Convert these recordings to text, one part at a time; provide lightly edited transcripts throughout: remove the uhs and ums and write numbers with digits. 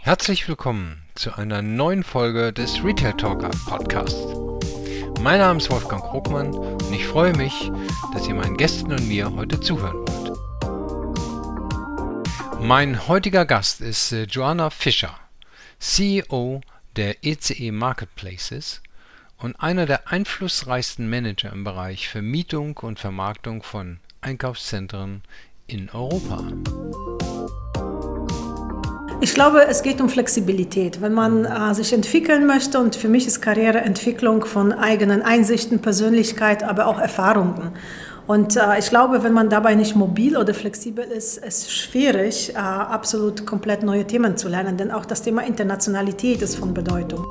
Herzlich willkommen zu einer neuen Folge des Retail Talker Podcasts. Mein Name ist Wolfgang Krogmann und ich freue mich, dass ihr meinen Gästen und mir heute zuhören wollt. Mein heutiger Gast ist Joanna Fischer, CEO der ECE Marketplaces und einer der einflussreichsten Manager im Bereich Vermietung und Vermarktung von Einkaufszentren in Europa. Ich glaube, es geht um Flexibilität. Wenn man sich entwickeln möchte, und für mich ist Karriereentwicklung von eigenen Einsichten, Persönlichkeit, aber auch Erfahrungen. Und ich glaube, wenn man dabei nicht mobil oder flexibel ist, ist es schwierig, absolut komplett neue Themen zu lernen, denn auch das Thema Internationalität ist von Bedeutung.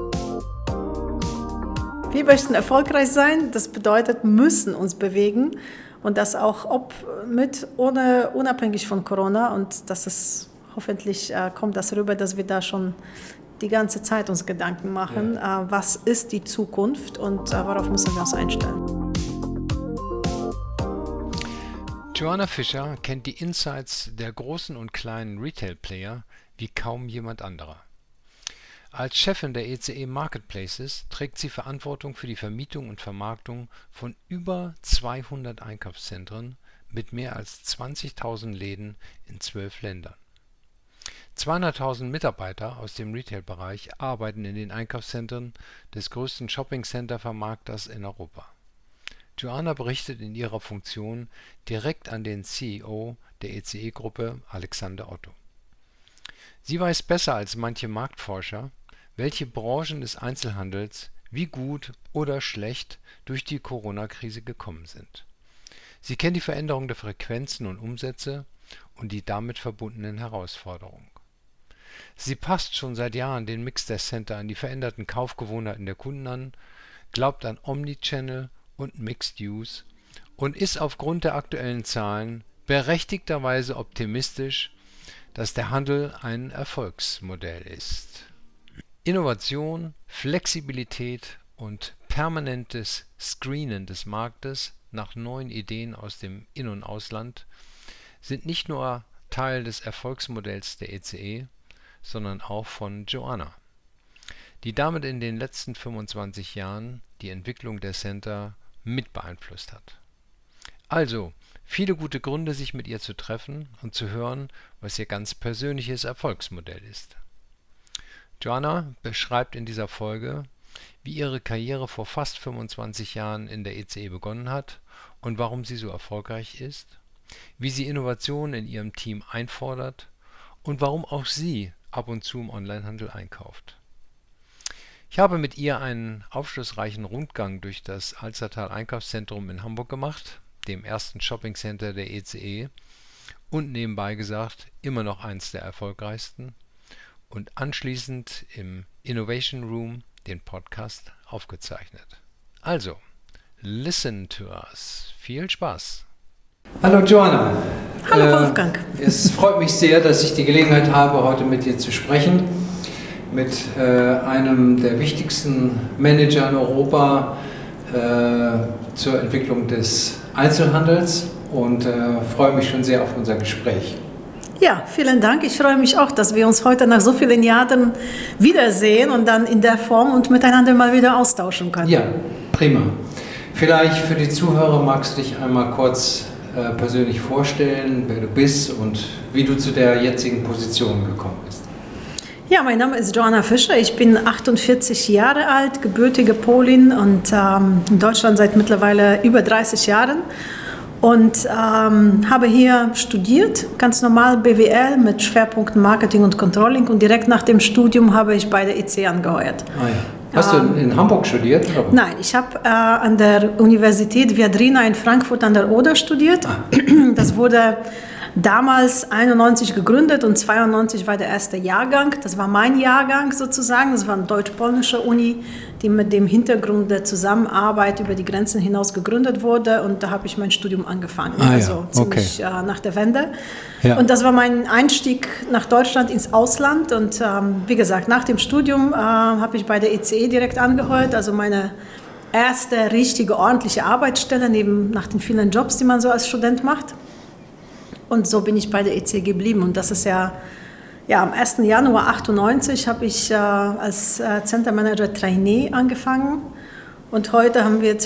Wir möchten erfolgreich sein, das bedeutet, müssen uns bewegen und das auch unabhängig von Corona, und das ist hoffentlich kommt das rüber, dass wir da schon die ganze Zeit uns Gedanken machen, was ist die Zukunft und worauf müssen wir uns einstellen. Joanna Fischer kennt die Insights der großen und kleinen Retail-Player wie kaum jemand anderer. Als Chefin der ECE Marketplaces trägt sie Verantwortung für die Vermietung und Vermarktung von über 200 Einkaufszentren mit mehr als 20.000 Läden in 12 Ländern. 200.000 Mitarbeiter aus dem Retail-Bereich arbeiten in den Einkaufszentren des größten Shopping-Center-Vermarkters in Europa. Joanna berichtet in ihrer Funktion direkt an den CEO der ECE-Gruppe, Alexander Otto. Sie weiß besser als manche Marktforscher, welche Branchen des Einzelhandels wie gut oder schlecht durch die Corona-Krise gekommen sind. Sie kennt die Veränderung der Frequenzen und Umsätze und die damit verbundenen Herausforderungen. Sie passt schon seit Jahren den Mix der Center an die veränderten Kaufgewohnheiten der Kunden an, glaubt an Omnichannel und Mixed Use und ist aufgrund der aktuellen Zahlen berechtigterweise optimistisch, dass der Handel ein Erfolgsmodell ist. Innovation, Flexibilität und permanentes Screenen des Marktes nach neuen Ideen aus dem In- und Ausland sind nicht nur Teil des Erfolgsmodells der ECE, sondern auch von Joanna, die damit in den letzten 25 Jahren die Entwicklung der Center mit beeinflusst hat. Also, viele gute Gründe, sich mit ihr zu treffen und zu hören, was ihr ganz persönliches Erfolgsmodell ist. Joanna beschreibt in dieser Folge, wie ihre Karriere vor fast 25 Jahren in der ECE begonnen hat und warum sie so erfolgreich ist, wie sie Innovationen in ihrem Team einfordert und warum auch sie ab und zu im Onlinehandel einkauft. Ich habe mit ihr einen aufschlussreichen Rundgang durch das Alzertal Einkaufszentrum in Hamburg gemacht, dem ersten Shoppingcenter der ECE und nebenbei gesagt immer noch eins der erfolgreichsten, und anschließend im Innovation Room den Podcast aufgezeichnet. Also, listen to us. Viel Spaß! Hallo Joanna. Hallo Wolfgang. Es freut mich sehr, dass ich die Gelegenheit habe, heute mit dir zu sprechen. Mit einem der wichtigsten Manager in Europa zur Entwicklung des Einzelhandels und freue mich schon sehr auf unser Gespräch. Ja, vielen Dank. Ich freue mich auch, dass wir uns heute nach so vielen Jahren wiedersehen und dann in der Form und miteinander mal wieder austauschen können. Ja, prima. Vielleicht für die Zuhörer magst du dich einmal kurz persönlich vorstellen, wer du bist und wie du zu der jetzigen Position gekommen bist. Ja, mein Name ist Joanna Fischer. Ich bin 48 Jahre alt, gebürtige Polin und in Deutschland seit mittlerweile über 30 Jahren. Und habe hier studiert, ganz normal BWL mit Schwerpunkten Marketing und Controlling. Und direkt nach dem Studium habe ich bei der ECE angeheuert. Ah, ja. Hast du in Hamburg studiert? Oder? Nein, ich habe an der Universität Viadrina in Frankfurt an der Oder studiert. Das wurde damals 91 gegründet und 92 war der erste Jahrgang. Das war mein Jahrgang sozusagen. Das war eine deutsch-polnische Uni, die mit dem Hintergrund der Zusammenarbeit über die Grenzen hinaus gegründet wurde. Und da habe ich mein Studium angefangen, also ziemlich nach der Wende. Ja. Und das war mein Einstieg nach Deutschland ins Ausland. Und wie gesagt, nach dem Studium habe ich bei der ECE direkt angeheuert, also meine erste richtige, ordentliche Arbeitsstelle, nach den vielen Jobs, die man so als Student macht. Und so bin ich bei der ECE geblieben. Und das ist ja Ja, am 1. Januar 1998 habe ich als Center Manager Trainee angefangen. Und heute haben wir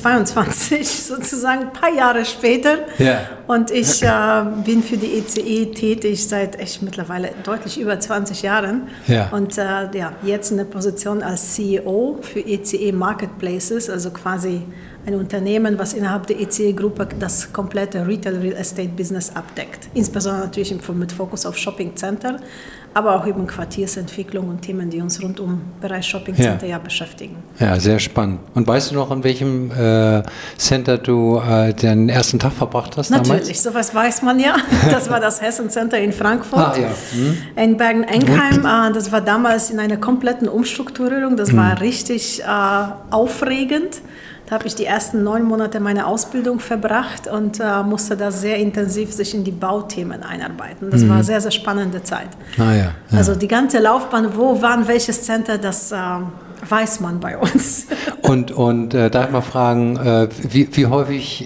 2022, sozusagen ein paar Jahre später. Ja. Und ich bin für die ECE tätig seit echt mittlerweile deutlich über 20 Jahren. Ja. Und jetzt in der Position als CEO für ECE Marketplaces, also quasi ein Unternehmen, was innerhalb der ECE-Gruppe das komplette Retail Real Estate Business abdeckt. Insbesondere natürlich mit Fokus auf Shopping Center, aber auch eben Quartiersentwicklung und Themen, die uns rund um den Bereich Shopping Center beschäftigen. Ja, sehr spannend. Und weißt du noch, an welchem Center du den ersten Tag verbracht hast damals? Natürlich, sowas weiß man ja. Das war das Hessen Center in Frankfurt. Ja. In Bergen-Enkheim. Das war damals in einer kompletten Umstrukturierung. Das war richtig aufregend. Da habe ich die ersten 9 Monate meiner Ausbildung verbracht und musste da sehr intensiv sich in die Bauthemen einarbeiten. Das war eine sehr, sehr spannende Zeit. Ja. Also die ganze Laufbahn, wo war welches Center, das weiß man bei uns. Und darf ich mal fragen, wie häufig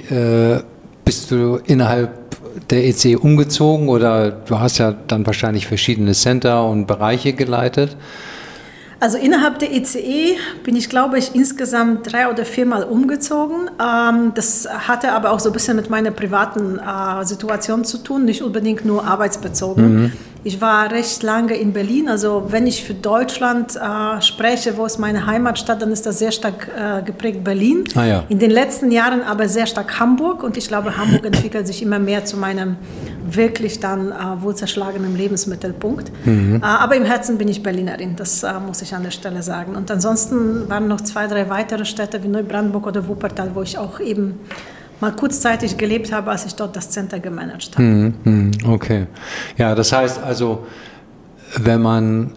bist du innerhalb der ECE umgezogen, oder du hast ja dann wahrscheinlich verschiedene Center und Bereiche geleitet? Also innerhalb der ECE bin ich, glaube ich, insgesamt 3 oder 4 Mal umgezogen. Das hatte aber auch so ein bisschen mit meiner privaten Situation zu tun, nicht unbedingt nur arbeitsbezogen. Ich war recht lange in Berlin, also wenn ich für Deutschland spreche, wo ist meine Heimatstadt, dann ist das sehr stark geprägt Berlin. Ja. In den letzten Jahren aber sehr stark Hamburg, und ich glaube, Hamburg entwickelt sich immer mehr zu meinem wirklich dann wohlzerschlagenen Lebensmittelpunkt. Aber im Herzen bin ich Berlinerin, das muss ich an der Stelle sagen. Und ansonsten waren noch 2, 3 weitere Städte wie Neubrandenburg oder Wuppertal, wo ich auch eben mal kurzzeitig gelebt habe, als ich dort das Center gemanagt habe. Okay. Ja, das heißt also, wenn man,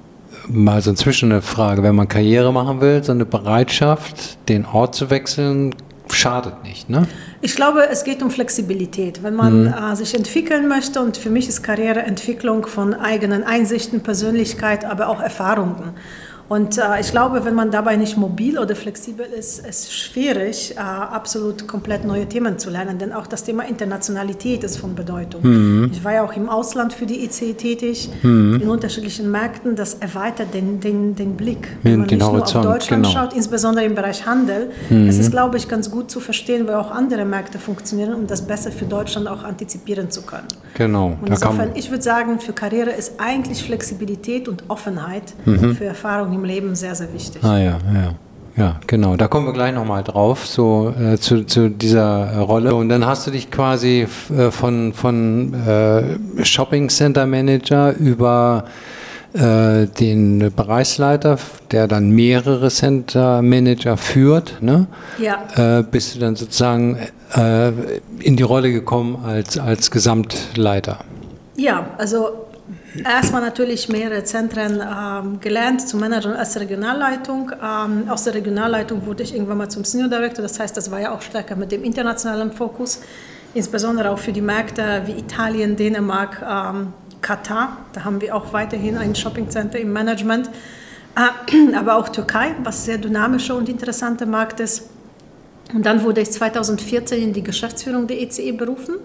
mal so inzwischen eine Frage, wenn man Karriere machen will, so eine Bereitschaft, den Ort zu wechseln, schadet nicht, ne? Ich glaube, es geht um Flexibilität. Wenn man sich entwickeln möchte, und für mich ist Karriereentwicklung von eigenen Einsichten, Persönlichkeit, aber auch Erfahrungen. Und ich glaube, wenn man dabei nicht mobil oder flexibel ist, ist es schwierig, absolut komplett neue Themen zu lernen. Denn auch das Thema Internationalität ist von Bedeutung. Ich war ja auch im Ausland für die ECE tätig, in unterschiedlichen Märkten. Das erweitert den Blick, wenn man nicht nur auf Deutschland schaut, insbesondere im Bereich Handel. Es ist, glaube ich, ganz gut zu verstehen, wie auch andere Märkte funktionieren, um das besser für Deutschland auch antizipieren zu können. Genau. Und insofern, ich würde sagen, für Karriere ist eigentlich Flexibilität und Offenheit für Erfahrung im Leben sehr, sehr wichtig. Ja, genau. Da kommen wir gleich nochmal drauf, so zu dieser Rolle. Und dann hast du dich quasi von Shopping Center Manager über den Bereichsleiter, der dann mehrere Center Manager führt, ne? Ja. Bist du dann sozusagen in die Rolle gekommen als Gesamtleiter? Ja, also erstmal natürlich mehrere Zentren gelernt zu managen als Regionalleitung. Aus der Regionalleitung wurde ich irgendwann mal zum Senior Director, das heißt, das war ja auch stärker mit dem internationalen Fokus, insbesondere auch für die Märkte wie Italien, Dänemark, Katar. Da haben wir auch weiterhin ein Shopping Center im Management, aber auch Türkei, was sehr dynamischer und interessanter Markt ist. Und dann wurde ich 2014 in die Geschäftsführung der ECE berufen.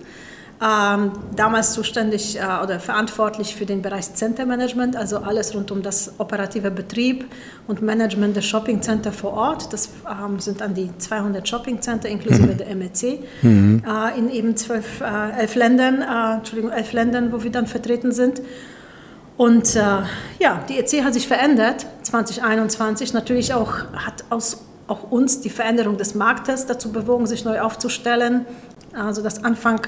Damals zuständig oder verantwortlich für den Bereich Center Management, also alles rund um das operative Betrieb und Management der Shopping Center vor Ort. Das sind an die 200 Shopping Center inklusive der MEC in eben 11 Ländern, wo wir dann vertreten sind. Und die EC hat sich verändert 2021. Natürlich hat auch uns die Veränderung des Marktes dazu bewogen, sich neu aufzustellen. Also dass Anfang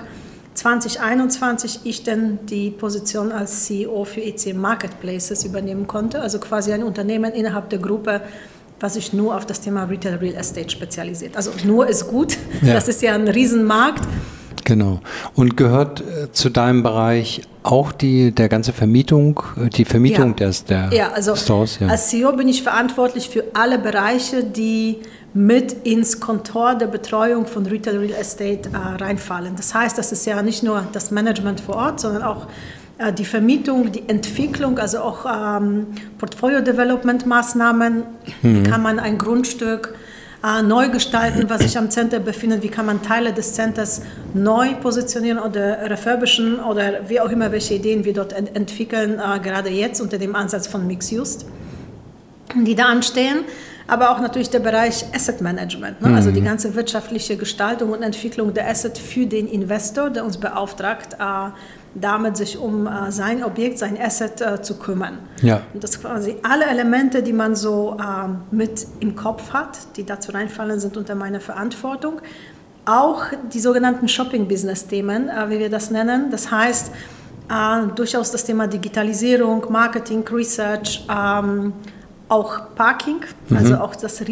2021 ich dann die Position als CEO für ECE Marketplaces übernehmen konnte, also quasi ein Unternehmen innerhalb der Gruppe, was sich nur auf das Thema Retail Real Estate spezialisiert. Also nur ist gut, das ist ja ein Riesenmarkt. Genau. Und gehört zu deinem Bereich auch die Vermietung der Stores? Ja. Als CEO bin ich verantwortlich für alle Bereiche, die mit ins Kontor der Betreuung von Retail Real Estate reinfallen. Das heißt, das ist ja nicht nur das Management vor Ort, sondern auch die Vermietung, die Entwicklung, also auch Portfolio-Development-Maßnahmen. Wie kann man ein Grundstück neu gestalten, was sich am Center befindet, wie kann man Teile des Centers neu positionieren oder refurbischen oder wie auch immer, welche Ideen wir dort entwickeln, gerade jetzt unter dem Ansatz von Mixed Use, die da anstehen. Aber auch natürlich der Bereich Asset Management, ne? Also die ganze wirtschaftliche Gestaltung und Entwicklung der Asset für den Investor, der uns beauftragt, damit sich um sein Objekt, sein Asset zu kümmern. Ja. Und das quasi alle Elemente, die man so mit im Kopf hat, die dazu reinfallen, sind unter meiner Verantwortung. Auch die sogenannten Shopping-Business-Themen, wie wir das nennen. Das heißt, durchaus das Thema Digitalisierung, Marketing, Research, auch Parking, also auch das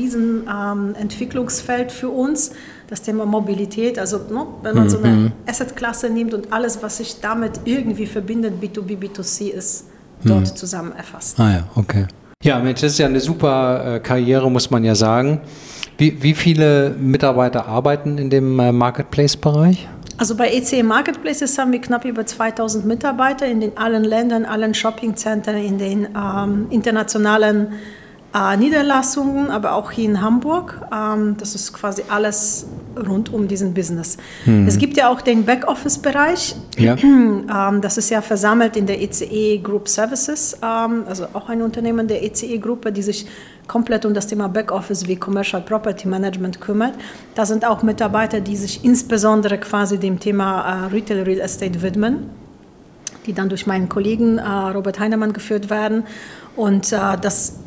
Riesenentwicklungsfeld für uns, das Thema Mobilität, also wenn man so eine Assetklasse nimmt und alles, was sich damit irgendwie verbindet, B2B, B2C ist dort zusammen erfasst. Ah ja, okay. Ja, Mensch, das ist ja eine super Karriere, muss man ja sagen. Wie viele Mitarbeiter arbeiten in dem Marketplace-Bereich? Also bei ECE Marketplaces haben wir knapp über 2000 Mitarbeiter in allen Ländern, allen Shoppingzentren, in den internationalen Niederlassungen, aber auch hier in Hamburg. Das ist quasi alles rund um diesen Business. Es gibt ja auch den Backoffice-Bereich. Ja. Das ist ja versammelt in der ECE Group Services, also auch ein Unternehmen der ECE-Gruppe, die sich komplett um das Thema Backoffice wie Commercial Property Management kümmert. Da sind auch Mitarbeiter, die sich insbesondere quasi dem Thema Retail Real Estate widmen, die dann durch meinen Kollegen Robert Heinemann geführt werden. Und das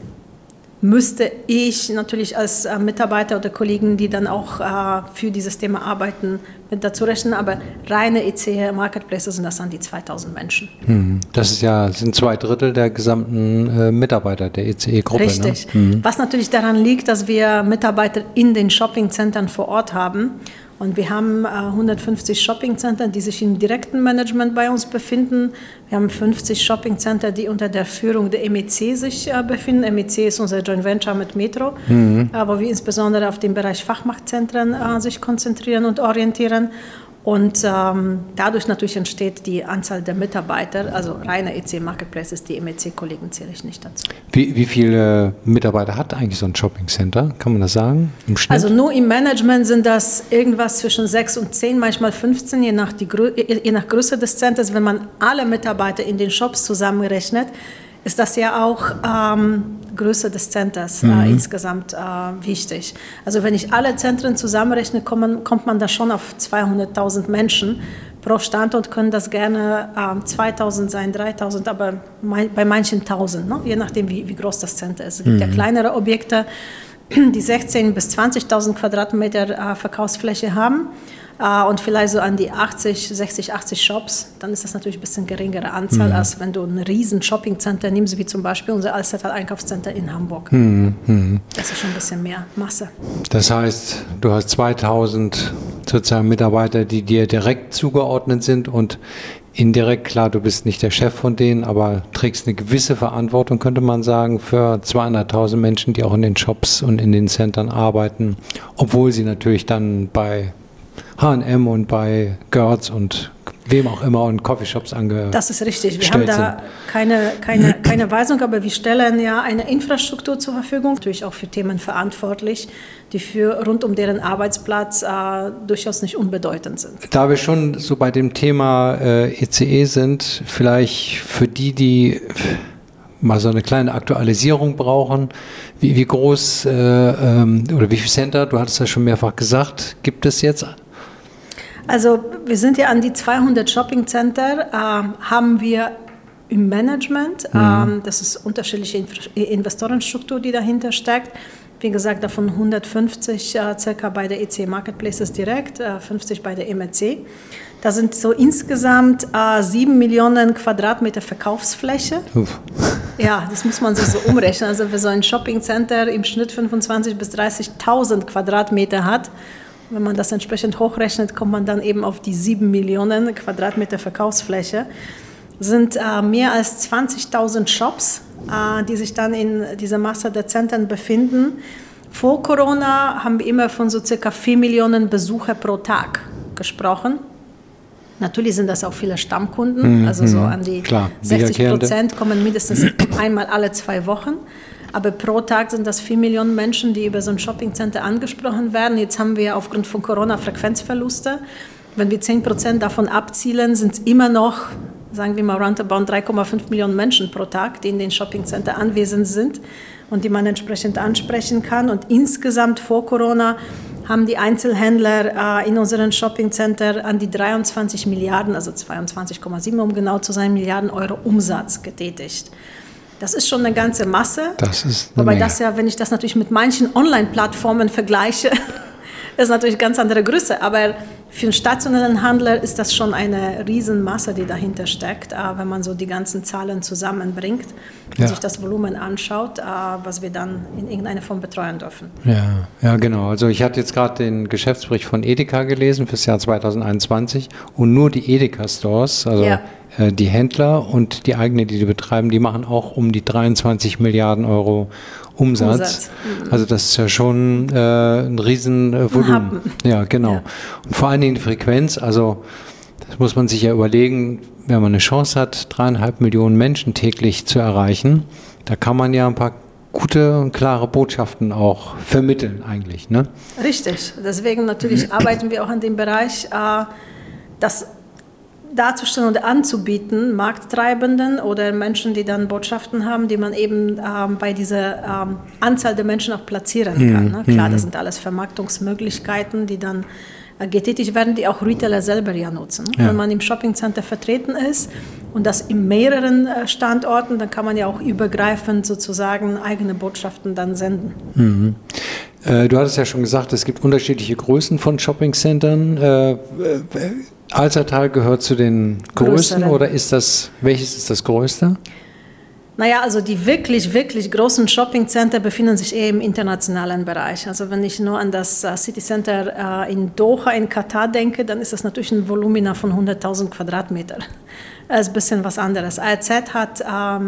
müsste ich natürlich als Mitarbeiter oder Kollegen, die dann auch für dieses Thema arbeiten, mit dazu rechnen. Aber reine ECE Marketplaces sind das dann die 2000 Menschen. Das sind 2/3 der gesamten Mitarbeiter der ECE-Gruppe. Richtig. Ne? Was natürlich daran liegt, dass wir Mitarbeiter in den Shoppingzentren vor Ort haben. Und wir haben 150 Shoppingcenter, die sich im direkten Management bei uns befinden. Wir haben 50 Shoppingcenter, die unter der Führung der MEC sich befinden. MEC ist unser Joint Venture mit Metro, wo wir insbesondere auf den Bereich Fachmarktzentren sich konzentrieren und orientieren. Und dadurch natürlich entsteht die Anzahl der Mitarbeiter, also reine ECE Marketplaces, die MEC-Kollegen zähle ich nicht dazu. Wie viele Mitarbeiter hat eigentlich so ein Shopping-Center? Kann man das sagen? Im Schnitt? Also nur im Management sind das irgendwas zwischen 6 und 10, manchmal 15, je nach Größe des Centers. Wenn man alle Mitarbeiter in den Shops zusammenrechnet, ist das ja auch Größe des Centers insgesamt wichtig. Also wenn ich alle Zentren zusammenrechne, kommt man da schon auf 200.000 Menschen. Pro Standort können das gerne 2.000 sein, 3.000, aber bei manchen 1.000, ne? Je nachdem, wie groß das Center ist. Es gibt ja kleinere Objekte, die 16.000 bis 20.000 Quadratmeter Verkaufsfläche haben. Und vielleicht so an die 60, 80 Shops, dann ist das natürlich ein bisschen geringere Anzahl, als wenn du ein riesen Shoppingcenter nimmst, wie zum Beispiel unser Alstertal Einkaufscenter in Hamburg. Das ist schon ein bisschen mehr Masse. Das heißt, du hast 2000 sozusagen Mitarbeiter, die dir direkt zugeordnet sind und indirekt, klar, du bist nicht der Chef von denen, aber trägst eine gewisse Verantwortung, könnte man sagen, für 200.000 Menschen, die auch in den Shops und in den Centern arbeiten, obwohl sie natürlich dann bei H&M und bei Gertz und wem auch immer und Coffeeshops angestellt. Das ist richtig. Wir haben da keine Weisung, aber wir stellen ja eine Infrastruktur zur Verfügung, natürlich auch für Themen verantwortlich, die rund um deren Arbeitsplatz durchaus nicht unbedeutend sind. Da wir schon so bei dem Thema ECE sind, vielleicht für die mal so eine kleine Aktualisierung brauchen. Wie groß oder wie viel Center, du hattest ja schon mehrfach gesagt, gibt es jetzt? Also wir sind ja an die 200 Shoppingcenter, haben wir im Management. Das ist unterschiedliche Investorenstruktur, die dahinter steckt. Wie gesagt, davon 150 circa bei der ECE Marketplaces direkt, 50 bei der MEC. Da sind so insgesamt 7 Millionen Quadratmeter Verkaufsfläche. Ja, das muss man sich so umrechnen. Also für so ein Shoppingcenter im Schnitt 25.000 bis 30.000 Quadratmeter hat. Wenn man das entsprechend hochrechnet, kommt man dann eben auf die 7 Millionen Quadratmeter Verkaufsfläche. Das sind mehr als 20.000 Shops, die sich dann in dieser Masse der Zentren befinden. Vor Corona haben wir immer von so circa 4 Millionen Besucher pro Tag gesprochen. Natürlich sind das auch viele Stammkunden, also so an die 60% kommen mindestens einmal alle 2 Wochen. aber pro Tag sind das 4 Millionen Menschen, die über so ein Shoppingcenter angesprochen werden. Jetzt haben wir aufgrund von Corona Frequenzverluste. Wenn wir 10% davon abzielen, sind es immer noch, sagen wir mal, roundabout 3,5 Millionen Menschen pro Tag, die in den Shoppingcenter anwesend sind und die man entsprechend ansprechen kann. Und insgesamt vor Corona haben die Einzelhändler in unseren Shoppingcenter an die 23 Milliarden, also 22,7 um genau zu sein, Milliarden Euro Umsatz getätigt. Das ist schon eine ganze Masse. Das ist Wobei das ja, wenn ich das natürlich mit manchen Online-Plattformen vergleiche, ist natürlich eine ganz andere Größe. Aber für einen stationären Handler ist das schon eine Riesenmasse, die dahinter steckt, wenn man so die ganzen Zahlen zusammenbringt und sich das Volumen anschaut, was wir dann in irgendeiner Form betreuen dürfen. Ja, genau. Also ich hatte jetzt gerade den Geschäftsbericht von Edeka gelesen fürs Jahr 2021 und nur die Edeka-Stores, also die Händler und die eigenen, die betreiben, die machen auch um die 23 Milliarden Euro Umsatz. Also das ist ja schon ein Riesenvolumen. Ja, genau. Ja. Und vor allen Dingen die Frequenz, also das muss man sich ja überlegen, wenn man eine Chance hat, 3,5 Millionen Menschen täglich zu erreichen, da kann man ja ein paar gute und klare Botschaften auch vermitteln eigentlich, ne? Richtig. Deswegen natürlich arbeiten wir auch an dem Bereich, das darzustellen und anzubieten, Markttreibenden oder Menschen, die dann Botschaften haben, die man eben bei dieser Anzahl der Menschen auch platzieren kann. Ne? Klar, das sind alles Vermarktungsmöglichkeiten, die dann getätigt werden, die auch Retailer selber ja nutzen. Ja. Wenn man im Shoppingcenter vertreten ist und das in mehreren Standorten, dann kann man ja auch übergreifend sozusagen eigene Botschaften dann senden. Mhm. Du hattest ja schon gesagt, es gibt unterschiedliche Größen von Shoppingcentern. Alsertal gehört zu den größten oder welches ist das größte? Naja, also die wirklich, wirklich großen Shoppingcenter befinden sich eher im internationalen Bereich. Also wenn ich nur an das City Center in Doha in Katar denke, dann ist das natürlich ein Volumina von 100.000 Quadratmeter. Das ist ein bisschen was anderes. ARZ hat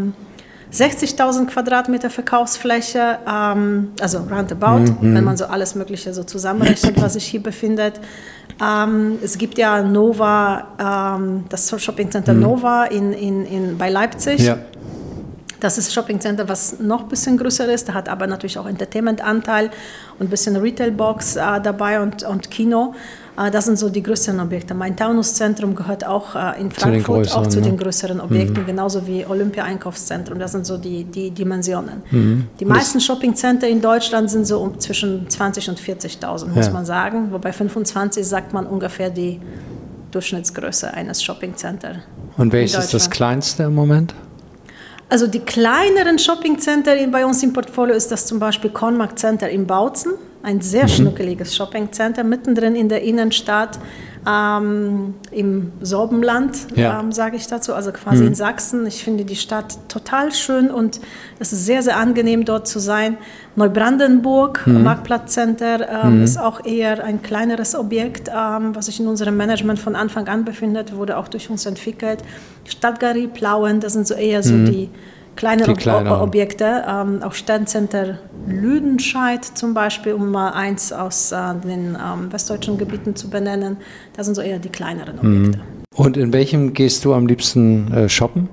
60.000 Quadratmeter Verkaufsfläche, also roundabout, wenn man so alles Mögliche so zusammenrechnet, was sich hier befindet. Es gibt ja Nova, das Shoppingcenter Nova bei Leipzig. Ja. Das ist ein Shoppingcenter, was noch ein bisschen größer ist. Da hat aber natürlich auch Entertainment-Anteil und ein bisschen Retail-Box dabei und Kino. Das sind so die größeren Objekte. Mein Taunuszentrum gehört auch in Frankfurt auch zu den größeren Objekten, genauso wie Olympia-Einkaufszentrum. Das sind so die Dimensionen. Die meisten Shoppingcenter in Deutschland sind so zwischen 20.000 und 40.000, muss man sagen. Wobei 25 sagt man ungefähr die Durchschnittsgröße eines Shoppingcenters. Und welches ist das kleinste im Moment? Also die kleineren Shoppingcenter bei uns im Portfolio ist das zum Beispiel Kornmarkt Center in Bautzen, ein sehr schnuckeliges Shoppingcenter, mittendrin in der Innenstadt, im Sorbenland, sage ich dazu, also quasi in Sachsen. Ich finde die Stadt total schön und es ist sehr, sehr angenehm, dort zu sein. Neubrandenburg, Marktplatzcenter, ist auch eher ein kleineres Objekt, was sich in unserem Management von Anfang an befindet, wurde auch durch uns entwickelt. Stadtgalerie Plauen, das sind so eher so die kleineren Objekte, auch Sterncenter Lüdenscheid zum Beispiel, um mal eins aus den westdeutschen Gebieten zu benennen. Das sind so eher die kleineren Objekte. Und in welchem gehst du am liebsten shoppen?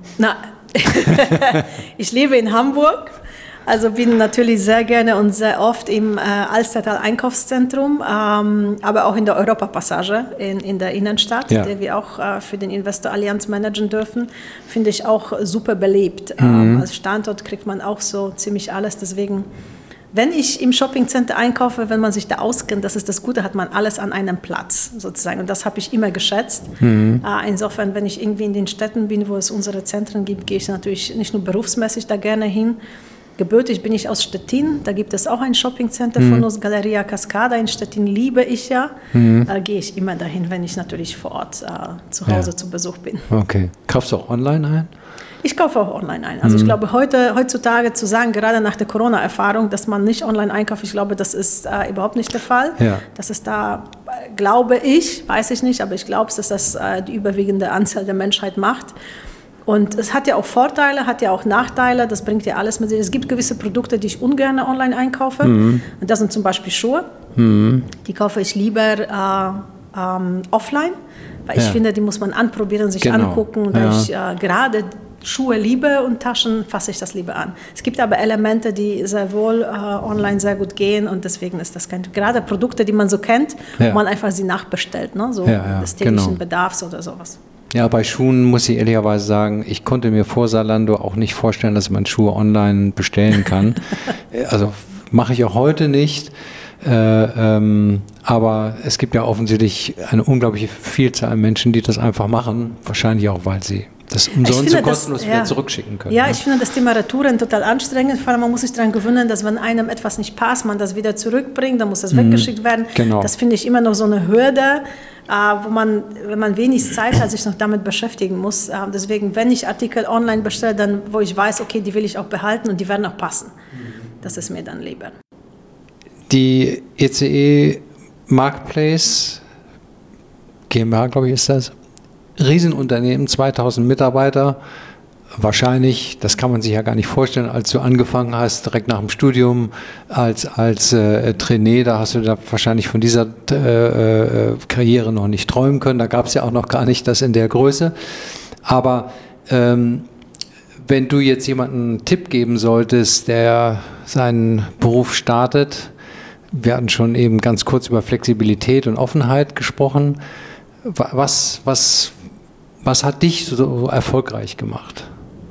Ich lebe in Hamburg. Also bin natürlich sehr gerne und sehr oft im Alstertal Einkaufszentrum, aber auch in der Europapassage in der Innenstadt, die wir auch für den Investor Allianz managen dürfen, finde ich auch super belebt. Als Standort kriegt man auch so ziemlich alles, deswegen, wenn ich im Shoppingcenter einkaufe, wenn man sich da auskennt, das ist das Gute, hat man alles an einem Platz sozusagen und das habe ich immer geschätzt. Insofern, wenn ich irgendwie in den Städten bin, wo es unsere Zentren gibt, gehe ich natürlich nicht nur berufsmäßig da gerne hin. Gebürtig bin ich aus Stettin, da gibt es auch ein Shoppingcenter von uns, Galeria Cascada in Stettin, liebe ich ja. Da gehe ich immer dahin, wenn ich natürlich vor Ort zu Hause zu Besuch bin. Okay. Kaufst du auch online ein? Ich kaufe auch online ein. Also ich glaube, heutzutage zu sagen, gerade nach der Corona-Erfahrung, dass man nicht online einkauft, ich glaube, das ist überhaupt nicht der Fall. Ja. Das ist da, glaube ich, weiß ich nicht, aber ich glaube, dass das die überwiegende Anzahl der Menschheit macht. Und es hat ja auch Vorteile, hat ja auch Nachteile, das bringt ja alles mit sich. Es gibt gewisse Produkte, die ich ungern online einkaufe. Und das sind zum Beispiel Schuhe. Die kaufe ich lieber offline, weil ich finde, die muss man anprobieren, sich angucken. Da ich gerade Schuhe liebe und Taschen fasse ich das lieber an. Es gibt aber Elemente, die sehr wohl online sehr gut gehen und deswegen ist das gerade Produkte, die man so kennt, wo man einfach sie nachbestellt, ne? So des täglichen Bedarfs oder sowas. Ja, bei Schuhen muss ich ehrlicherweise sagen, ich konnte mir vor Zalando auch nicht vorstellen, dass man Schuhe online bestellen kann. Also mache ich auch heute nicht. Aber es gibt ja offensichtlich eine unglaubliche Vielzahl an Menschen, die das einfach machen. Wahrscheinlich auch, weil sie das umsonst und kostenlos wieder zurückschicken können. Ja, ich finde das Thema Retouren total anstrengend. Vor allem, man muss sich daran gewöhnen, dass wenn einem etwas nicht passt, man das wieder zurückbringt, dann muss das weggeschickt werden. Genau. Das finde ich immer noch so eine Hürde, wo man, wenn man wenig Zeit hat, sich noch damit beschäftigen muss. Deswegen, wenn ich Artikel online bestelle, dann wo ich weiß, okay, die will ich auch behalten und die werden auch passen. Das ist mir dann lieber. Die ECE Marketplace GmbH, glaube ich, ist das. Riesenunternehmen, 2000 Mitarbeiter. Wahrscheinlich, das kann man sich ja gar nicht vorstellen, als du angefangen hast, direkt nach dem Studium als Trainee, da hast du da wahrscheinlich von dieser Karriere noch nicht träumen können. Da gab es ja auch noch gar nicht das in der Größe. Aber wenn du jetzt jemandem einen Tipp geben solltest, der seinen Beruf startet, wir hatten schon eben ganz kurz über Flexibilität und Offenheit gesprochen. Was hat dich so erfolgreich gemacht?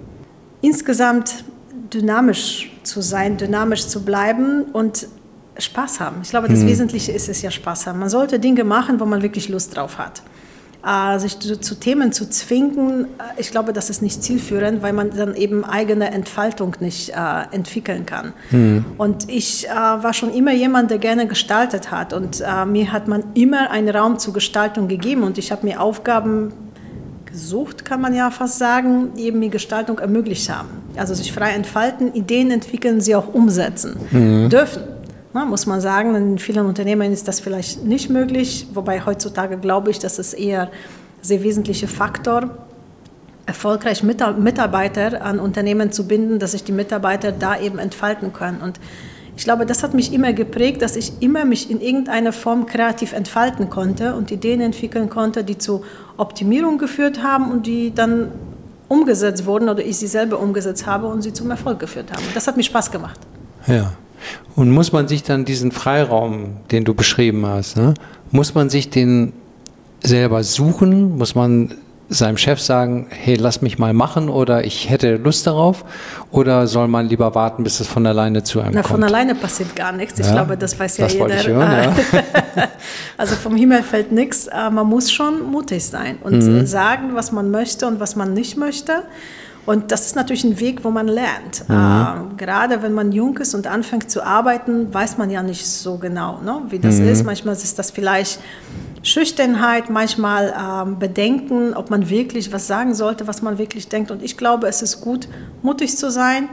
Insgesamt dynamisch zu sein, dynamisch zu bleiben und Spaß haben. Ich glaube, das Wesentliche ist es ja, Spaß haben. Man sollte Dinge machen, wo man wirklich Lust drauf hat. Sich zu Themen zu zwingen, ich glaube, das ist nicht zielführend, weil man dann eben eigene Entfaltung nicht entwickeln kann. Und ich war schon immer jemand, der gerne gestaltet hat und mir hat man immer einen Raum zur Gestaltung gegeben und ich habe mir Aufgaben gesucht, kann man ja fast sagen, die eben mir Gestaltung ermöglicht haben. Also sich frei entfalten, Ideen entwickeln, sie auch umsetzen dürfen. Na, muss man sagen, in vielen Unternehmen ist das vielleicht nicht möglich, wobei heutzutage glaube ich, dass es eher ein sehr wesentlicher Faktor, erfolgreich Mitarbeiter an Unternehmen zu binden, dass sich die Mitarbeiter da eben entfalten können. Und ich glaube, das hat mich immer geprägt, dass ich immer mich in irgendeiner Form kreativ entfalten konnte und Ideen entwickeln konnte, die zu Optimierung geführt haben und die dann umgesetzt wurden oder ich sie selber umgesetzt habe und sie zum Erfolg geführt haben. Und das hat mir Spaß gemacht. Ja. Und muss man sich dann diesen Freiraum, den du beschrieben hast, ne, muss man sich den selber suchen? Muss man seinem Chef sagen, hey, lass mich mal machen oder ich hätte Lust darauf? Oder soll man lieber warten, bis es von alleine zu einem kommt? Von alleine passiert gar nichts. Ich glaube, das weiß ja das jeder. Wollte ich hören, ja. Also vom Himmel fällt nichts. Man muss schon mutig sein und sagen, was man möchte und was man nicht möchte. Und das ist natürlich ein Weg, wo man lernt. Gerade wenn man jung ist und anfängt zu arbeiten, weiß man ja nicht so genau, ne, wie das ist. Manchmal ist das vielleicht Schüchternheit, manchmal Bedenken, ob man wirklich was sagen sollte, was man wirklich denkt. Und ich glaube, es ist gut, mutig zu sein,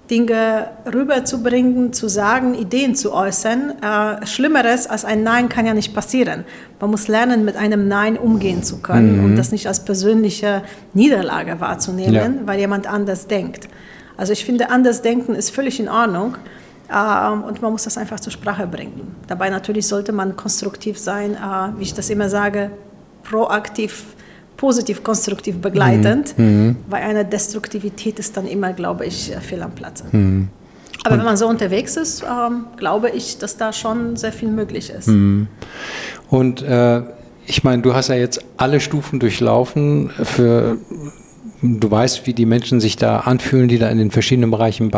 Dinge rüberzubringen, zu sagen, Ideen zu äußern. Schlimmeres als ein Nein kann ja nicht passieren. Man muss lernen, mit einem Nein umgehen zu können und das nicht als persönliche Niederlage wahrzunehmen, weil jemand anders denkt. Also ich finde, anders denken ist völlig in Ordnung und man muss das einfach zur Sprache bringen. Dabei natürlich sollte man konstruktiv sein, wie ich das immer sage, proaktiv, positiv, konstruktiv begleitend, weil eine Destruktivität ist dann immer, glaube ich, fehl am Platze. Aber wenn man so unterwegs ist, glaube ich, dass da schon sehr viel möglich ist. Und ich meine, du hast ja jetzt alle Stufen durchlaufen. Du weißt, wie die Menschen sich da anfühlen, die da in den verschiedenen Bereichen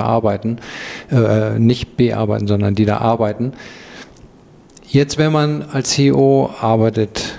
nicht bearbeiten, sondern die da arbeiten. Jetzt, wenn man als CEO arbeitet,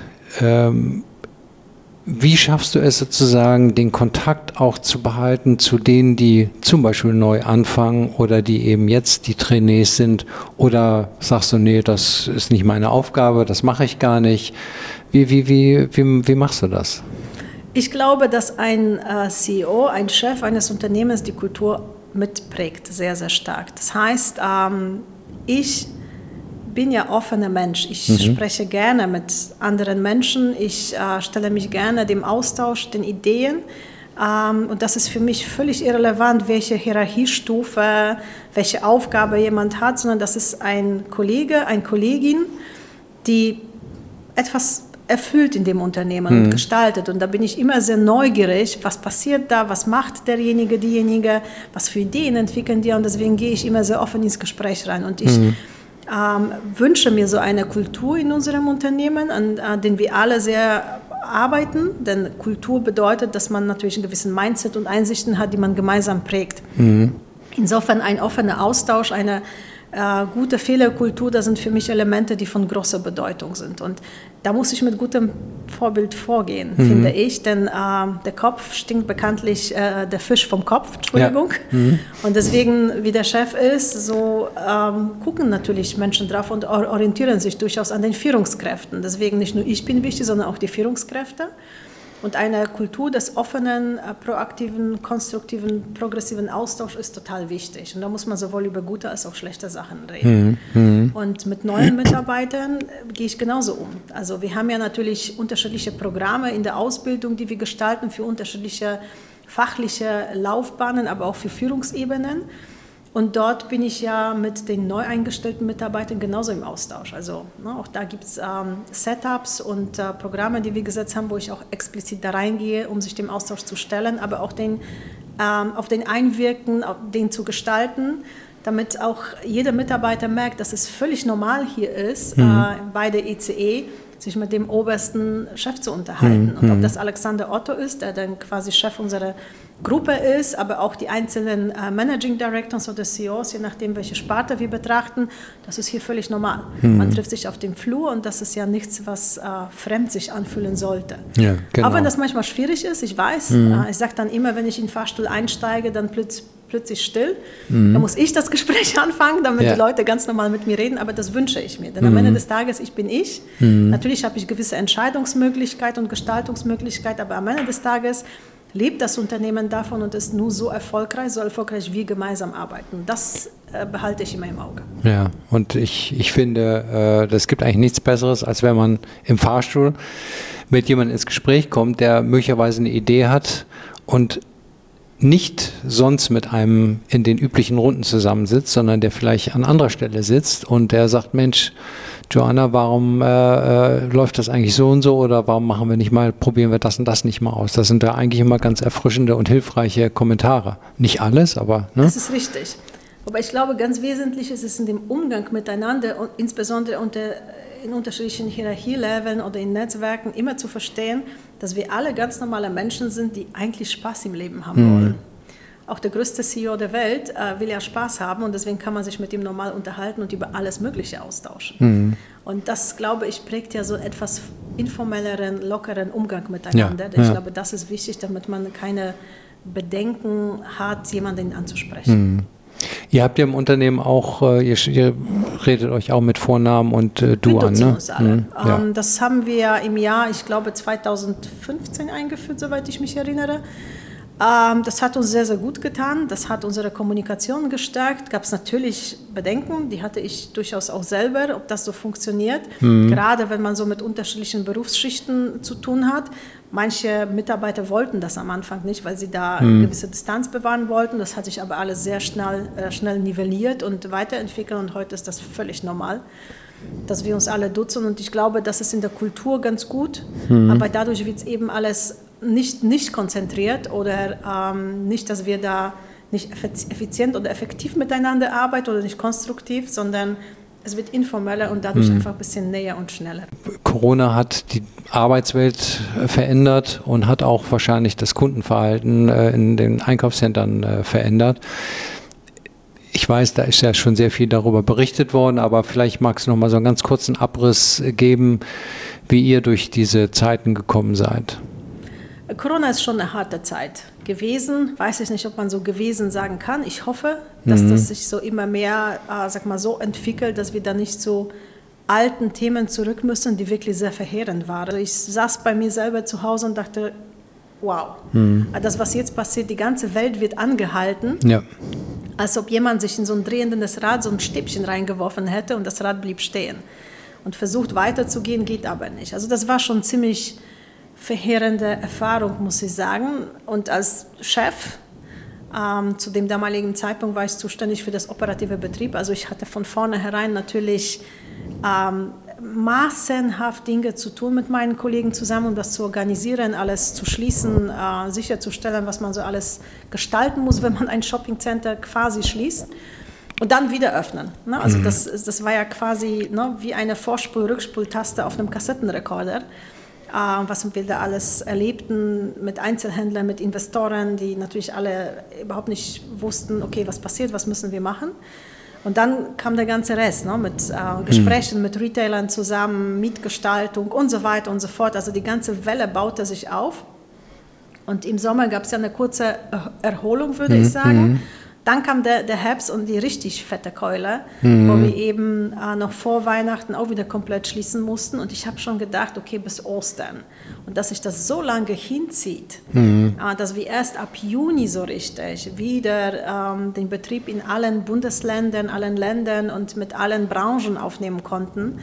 wie schaffst du es sozusagen, den Kontakt auch zu behalten zu denen, die zum Beispiel neu anfangen oder die eben jetzt die Trainees sind? Oder sagst du, nee, das ist nicht meine Aufgabe, das mache ich gar nicht. Wie machst du das? Ich glaube, dass ein CEO, ein Chef eines Unternehmens die Kultur mitprägt, sehr, sehr stark. Das heißt, ich bin ja offener Mensch. Ich spreche gerne mit anderen Menschen. Ich stelle mich gerne dem Austausch, den Ideen. Und das ist für mich völlig irrelevant, welche Hierarchiestufe, welche Aufgabe jemand hat, sondern das ist ein Kollege, eine Kollegin, die etwas erfüllt in dem Unternehmen und gestaltet. Und da bin ich immer sehr neugierig, was passiert da, was macht derjenige, diejenige, was für Ideen entwickeln die. Und deswegen gehe ich immer sehr offen ins Gespräch rein. Und ich wünsche mir so eine Kultur in unserem Unternehmen, an der wir alle sehr arbeiten. Denn Kultur bedeutet, dass man natürlich einen gewissen Mindset und Einsichten hat, die man gemeinsam prägt. Insofern ein offener Austausch, eine gute Fehlerkultur, das sind für mich Elemente, die von großer Bedeutung sind. Und da muss ich mit gutem Vorbild vorgehen, finde ich. Denn der Kopf stinkt bekanntlich der Fisch vom Kopf, Entschuldigung. Ja. Und deswegen, wie der Chef ist, so gucken natürlich Menschen drauf und orientieren sich durchaus an den Führungskräften. Deswegen nicht nur ich bin wichtig, sondern auch die Führungskräfte. Und eine Kultur des offenen, proaktiven, konstruktiven, progressiven Austauschs ist total wichtig. Und da muss man sowohl über gute als auch schlechte Sachen reden. Und mit neuen Mitarbeitern gehe ich genauso um. Also wir haben ja natürlich unterschiedliche Programme in der Ausbildung, die wir gestalten für unterschiedliche fachliche Laufbahnen, aber auch für Führungsebenen. Und dort bin ich ja mit den neu eingestellten Mitarbeitern genauso im Austausch. Also auch da gibt es Setups und Programme, die wir gesetzt haben, wo ich auch explizit da reingehe, um sich dem Austausch zu stellen, aber auch auf den einwirken, den zu gestalten, damit auch jeder Mitarbeiter merkt, dass es völlig normal hier ist, bei der ECE sich mit dem obersten Chef zu unterhalten. Und ob das Alexander Otto ist, der dann quasi Chef unserer Gruppe ist, aber auch die einzelnen Managing Directors oder CEOs, je nachdem, welche Sparte wir betrachten, das ist hier völlig normal. Man trifft sich auf dem Flur und das ist ja nichts, was fremd sich anfühlen sollte. Ja, genau. Auch wenn das manchmal schwierig ist, ich weiß, ich sage dann immer, wenn ich in den Fahrstuhl einsteige, dann plötzlich still. Da muss ich das Gespräch anfangen, damit die Leute ganz normal mit mir reden, aber das wünsche ich mir. Denn am Ende des Tages, ich bin ich. Natürlich habe ich gewisse Entscheidungsmöglichkeit und Gestaltungsmöglichkeit, aber am Ende des Tages lebt das Unternehmen davon und ist nur so erfolgreich wie wir gemeinsam arbeiten. Das behalte ich immer im Auge. Ja, und ich finde, es gibt eigentlich nichts Besseres, als wenn man im Fahrstuhl mit jemandem ins Gespräch kommt, der möglicherweise eine Idee hat und nicht sonst mit einem in den üblichen Runden zusammensitzt, sondern der vielleicht an anderer Stelle sitzt und der sagt, Mensch, Joanna, warum läuft das eigentlich so und so oder warum probieren wir das und das nicht mal aus? Das sind da eigentlich immer ganz erfrischende und hilfreiche Kommentare. Nicht alles, aber... Ne? Das ist richtig. Aber ich glaube, ganz wesentlich ist es in dem Umgang miteinander und insbesondere in unterschiedlichen Hierarchieleveln oder in Netzwerken immer zu verstehen, dass wir alle ganz normale Menschen sind, die eigentlich Spaß im Leben haben wollen. Auch der größte CEO der Welt will ja Spaß haben und deswegen kann man sich mit ihm normal unterhalten und über alles Mögliche austauschen. Und das, glaube ich, prägt ja so etwas informelleren, lockeren Umgang miteinander. Ja, ich glaube, das ist wichtig, damit man keine Bedenken hat, jemanden anzusprechen. Ihr habt ja im Unternehmen auch, ihr redet euch auch mit Vornamen und du an, ne? Uns alle. Das haben wir im Jahr, ich glaube 2015 eingeführt, soweit ich mich erinnere. Das hat uns sehr, sehr gut getan. Das hat unsere Kommunikation gestärkt. Gab es natürlich Bedenken, die hatte ich durchaus auch selber, ob das so funktioniert. Gerade wenn man so mit unterschiedlichen Berufsschichten zu tun hat. Manche Mitarbeiter wollten das am Anfang nicht, weil sie da eine gewisse Distanz bewahren wollten. Das hat sich aber alles sehr schnell nivelliert und weiterentwickelt. Und heute ist das völlig normal, dass wir uns alle duzen. Und ich glaube, das ist in der Kultur ganz gut. Aber dadurch wird es eben alles nicht konzentriert oder nicht, dass wir da nicht effizient oder effektiv miteinander arbeiten oder nicht konstruktiv, sondern es wird informeller und dadurch einfach ein bisschen näher und schneller. Corona hat die Arbeitswelt verändert und hat auch wahrscheinlich das Kundenverhalten in den Einkaufszentren verändert. Ich weiß, da ist ja schon sehr viel darüber berichtet worden, aber vielleicht magst du noch mal so einen ganz kurzen Abriss geben, wie ihr durch diese Zeiten gekommen seid. Corona ist schon eine harte Zeit gewesen. Weiß ich nicht, ob man so gewesen sagen kann. Ich hoffe, dass das sich so immer mehr, so entwickelt, dass wir da nicht zu alten Themen zurück müssen, die wirklich sehr verheerend waren. Also ich saß bei mir selber zu Hause und dachte, wow, das, was jetzt passiert, die ganze Welt wird angehalten. Ja. Als ob jemand sich in so ein drehendes Rad so ein Stäbchen reingeworfen hätte und das Rad blieb stehen. Und versucht weiterzugehen, geht aber nicht. Also das war schon ziemlich verheerende Erfahrung, muss ich sagen. Und als Chef, zu dem damaligen Zeitpunkt war ich zuständig für das operative Betrieb. Also ich hatte von vornherein natürlich massenhaft Dinge zu tun mit meinen Kollegen zusammen, um das zu organisieren, alles zu schließen, sicherzustellen, was man so alles gestalten muss, wenn man ein Shoppingcenter quasi schließt und dann wieder öffnen. Ne? Also das war ja quasi, ne, wie eine Vorspul-Rückspultaste auf einem Kassettenrekorder, was wir da alles erlebten mit Einzelhändlern, mit Investoren, die natürlich alle überhaupt nicht wussten, okay, was passiert, was müssen wir machen. Und dann kam der ganze Rest, ne, mit Gesprächen mit Retailern zusammen, Mietgestaltung und so weiter und so fort. Also die ganze Welle baute sich auf. Und im Sommer gab es ja eine kurze Erholung, würde ich sagen. Dann kam der Herbst und die richtig fette Keule, wo wir eben noch vor Weihnachten auch wieder komplett schließen mussten. Und ich habe schon gedacht, okay, bis Ostern. Und dass sich das so lange hinzieht, dass wir erst ab Juni so richtig wieder den Betrieb in allen Bundesländern, allen Ländern und mit allen Branchen aufnehmen konnten,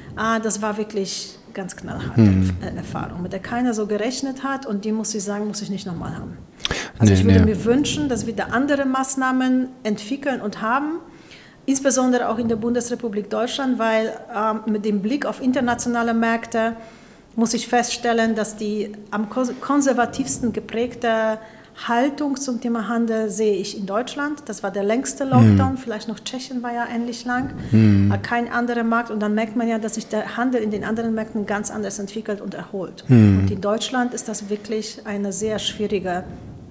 das war wirklich ganz knallharte Erfahrung, mit der keiner so gerechnet hat, und die, muss ich sagen, muss ich nicht nochmal haben. Also ich würde mir wünschen, dass wir da andere Maßnahmen entwickeln und haben, insbesondere auch in der Bundesrepublik Deutschland, weil mit dem Blick auf internationale Märkte muss ich feststellen, dass die am konservativsten geprägte Haltung zum Thema Handel sehe ich in Deutschland. Das war der längste Lockdown, vielleicht noch Tschechien war ja ähnlich lang, kein anderer Markt. Und dann merkt man ja, dass sich der Handel in den anderen Märkten ganz anders entwickelt und erholt. Und in Deutschland ist das wirklich eine sehr schwierige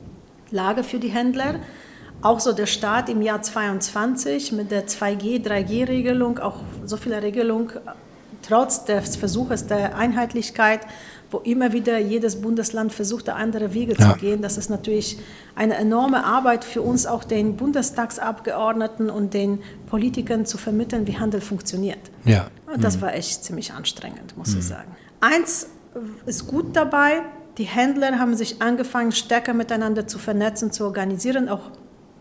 Lage für die Händler. Auch so der Start im Jahr 2022 mit der 2G, 3G-Regelung, auch so viele Regelungen, trotz des Versuches der Einheitlichkeit, wo immer wieder jedes Bundesland versucht, andere Wege zu gehen. Das ist natürlich eine enorme Arbeit für uns, auch den Bundestagsabgeordneten und den Politikern zu vermitteln, wie Handel funktioniert. Ja. Und das war echt ziemlich anstrengend, muss ich sagen. Eins ist gut dabei: Die Händler haben sich angefangen, stärker miteinander zu vernetzen, zu organisieren. Auch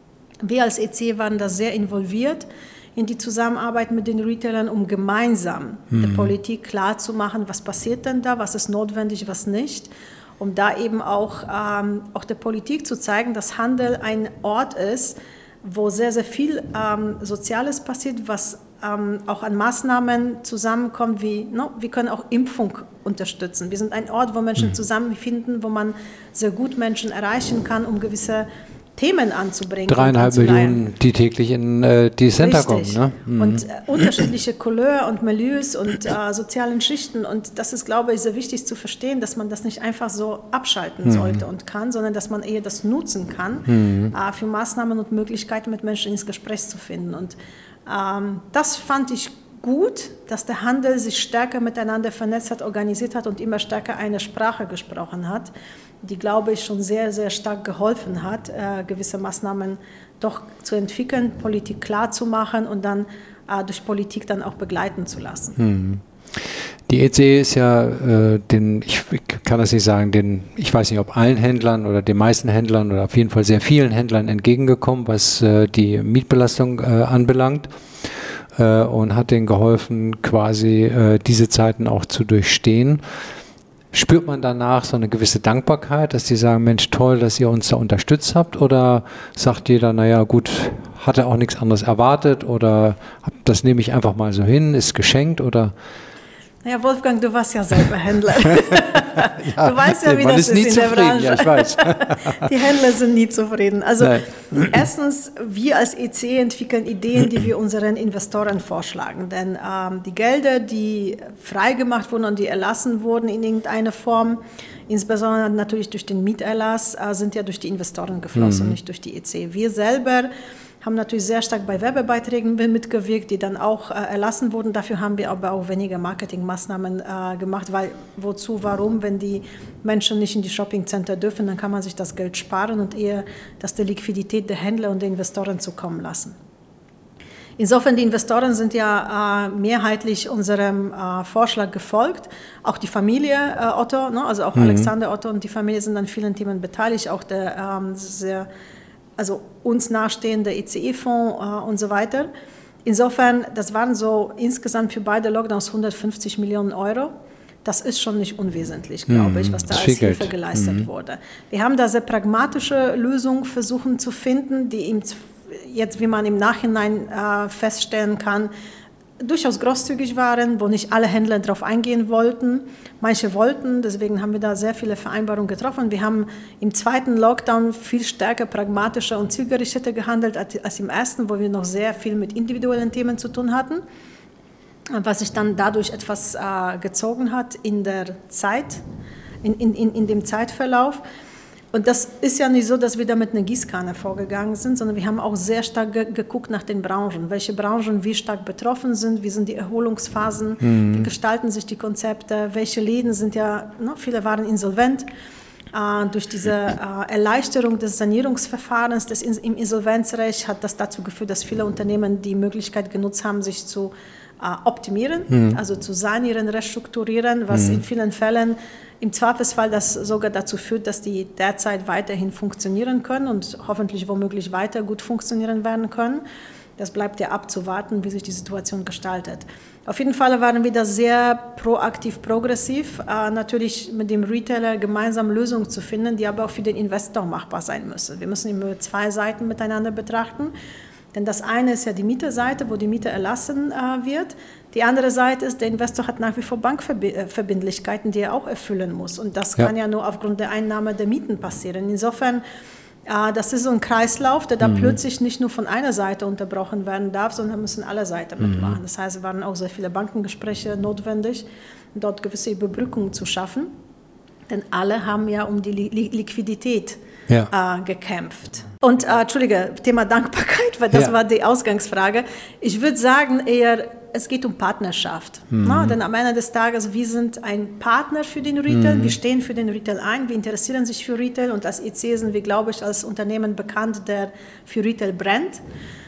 wir als EC waren da sehr involviert in die Zusammenarbeit mit den Retailern, um gemeinsam der Politik klarzumachen, was passiert denn da, was ist notwendig, was nicht, um da eben auch der Politik zu zeigen, dass Handel ein Ort ist, wo sehr, sehr viel Soziales passiert, was auch an Maßnahmen zusammenkommt, wie wir können auch Impfung unterstützen. Wir sind ein Ort, wo Menschen zusammenfinden, wo man sehr gut Menschen erreichen kann, um gewisse Themen anzubringen. 3,5 Millionen, die täglich in die Center kommen. Ne? Und unterschiedliche Couleur und Milieus und sozialen Schichten. Und das ist, glaube ich, sehr wichtig zu verstehen, dass man das nicht einfach so abschalten sollte und kann, sondern dass man eher das nutzen kann, für Maßnahmen und Möglichkeiten, mit Menschen ins Gespräch zu finden. Und das fand ich gut, dass der Handel sich stärker miteinander vernetzt hat, organisiert hat und immer stärker eine Sprache gesprochen hat, die, glaube ich, schon sehr, sehr stark geholfen hat, gewisse Maßnahmen doch zu entwickeln, Politik klar zu machen und dann durch Politik dann auch begleiten zu lassen. Die EC ist ja ich kann das nicht sagen, ich weiß nicht, ob allen Händlern oder den meisten Händlern oder auf jeden Fall sehr vielen Händlern entgegengekommen, was die Mietbelastung anbelangt, und hat denen geholfen, quasi diese Zeiten auch zu durchstehen. Spürt man danach so eine gewisse Dankbarkeit, dass die sagen, Mensch, toll, dass ihr uns da unterstützt habt? Oder sagt jeder, naja gut, hatte auch nichts anderes erwartet, oder das nehme ich einfach mal so hin, ist geschenkt, oder? Naja, Wolfgang, du warst ja selber Händler. Du weißt ja, wie das ist in der Branche. Ja, ich weiß. Die Händler sind nie zufrieden. Also erstens, wir als EC entwickeln Ideen, die wir unseren Investoren vorschlagen. Denn die Gelder, die freigemacht wurden und die erlassen wurden in irgendeiner Form, insbesondere natürlich durch den Mieterlass, sind ja durch die Investoren geflossen und nicht durch die EC. Wir selber haben natürlich sehr stark bei Werbebeiträgen mitgewirkt, die dann auch erlassen wurden. Dafür haben wir aber auch weniger Marketingmaßnahmen gemacht, weil warum, wenn die Menschen nicht in die Shoppingcenter dürfen, dann kann man sich das Geld sparen und eher das der Liquidität der Händler und der Investoren zukommen lassen. Insofern, die Investoren sind ja mehrheitlich unserem Vorschlag gefolgt. Auch die Familie Otto, ne? Also auch Alexander Otto und die Familie sind an vielen Themen beteiligt, auch der also uns nahestehende ECE-Fonds und so weiter. Insofern, das waren so insgesamt für beide Lockdowns 150 Millionen Euro. Das ist schon nicht unwesentlich, glaube ich, was da als Hilfe geleistet wurde. Wir haben da sehr pragmatische Lösungen versucht zu finden, die jetzt, wie man im Nachhinein feststellen kann, durchaus großzügig waren, wo nicht alle Händler darauf eingehen wollten. Manche wollten, deswegen haben wir da sehr viele Vereinbarungen getroffen. Wir haben im zweiten Lockdown viel stärker pragmatischer und zielgerichteter gehandelt als im ersten, wo wir noch sehr viel mit individuellen Themen zu tun hatten, was sich dann dadurch etwas gezogen hat in der Zeit, in dem Zeitverlauf. Und das ist ja nicht so, dass wir da mit einer Gießkanne vorgegangen sind, sondern wir haben auch sehr stark geguckt nach den Branchen. Welche Branchen wie stark betroffen sind, wie sind die Erholungsphasen, wie gestalten sich die Konzepte, welche Läden sind ja, viele waren insolvent. Durch diese Erleichterung des Sanierungsverfahrens im Insolvenzrecht hat das dazu geführt, dass viele Unternehmen die Möglichkeit genutzt haben, sich zu optimieren, also zu sanieren, restrukturieren, was in vielen Fällen im Zweifelsfall das sogar dazu führt, dass die derzeit weiterhin funktionieren können und hoffentlich womöglich weiter gut funktionieren werden können. Das bleibt ja abzuwarten, wie sich die Situation gestaltet. Auf jeden Fall waren wir da sehr proaktiv, progressiv, natürlich mit dem Retailer gemeinsam Lösungen zu finden, die aber auch für den Investor machbar sein müssen. Wir müssen immer zwei Seiten miteinander betrachten. Denn das eine ist ja die Mieterseite, wo die Miete erlassen wird. Die andere Seite ist, der Investor hat nach wie vor Bankverbindlichkeiten, die er auch erfüllen muss. Und das kann ja nur aufgrund der Einnahme der Mieten passieren. Insofern, das ist so ein Kreislauf, der da plötzlich nicht nur von einer Seite unterbrochen werden darf, sondern müssen alle Seiten mitmachen. Das heißt, es waren auch sehr viele Bankengespräche notwendig, dort gewisse Überbrückungen zu schaffen. Denn alle haben ja um die Liquidität gekämpft. Und, Entschuldige, Thema Dankbarkeit, weil das war die Ausgangsfrage. Ich würde sagen eher, es geht um Partnerschaft. Denn am Ende des Tages, wir sind ein Partner für den Retail, wir stehen für den Retail ein, wir interessieren sich für Retail und als EC sind wir, glaube ich, als Unternehmen bekannt, der für Retail brennt.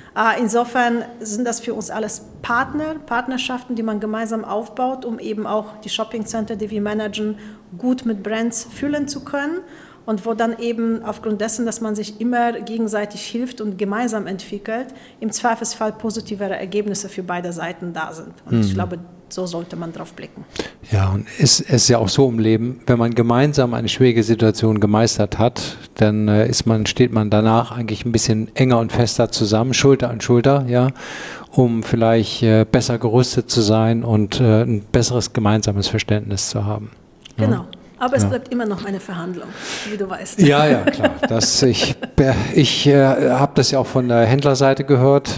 Insofern sind das für uns alles Partnerschaften, die man gemeinsam aufbaut, um eben auch die Shoppingcenter, die wir managen, gut mit Brands füllen zu können. Und wo dann eben aufgrund dessen, dass man sich immer gegenseitig hilft und gemeinsam entwickelt, im Zweifelsfall positivere Ergebnisse für beide Seiten da sind. Und ich glaube, so sollte man drauf blicken. Ja, und es ist ja auch so im Leben, wenn man gemeinsam eine schwierige Situation gemeistert hat, dann steht man danach eigentlich ein bisschen enger und fester zusammen, Schulter an Schulter, ja, um vielleicht besser gerüstet zu sein und ein besseres gemeinsames Verständnis zu haben. Genau. Ja. Aber es bleibt immer noch eine Verhandlung, wie du weißt. Ja, klar. Ich habe das ja auch von der Händlerseite gehört.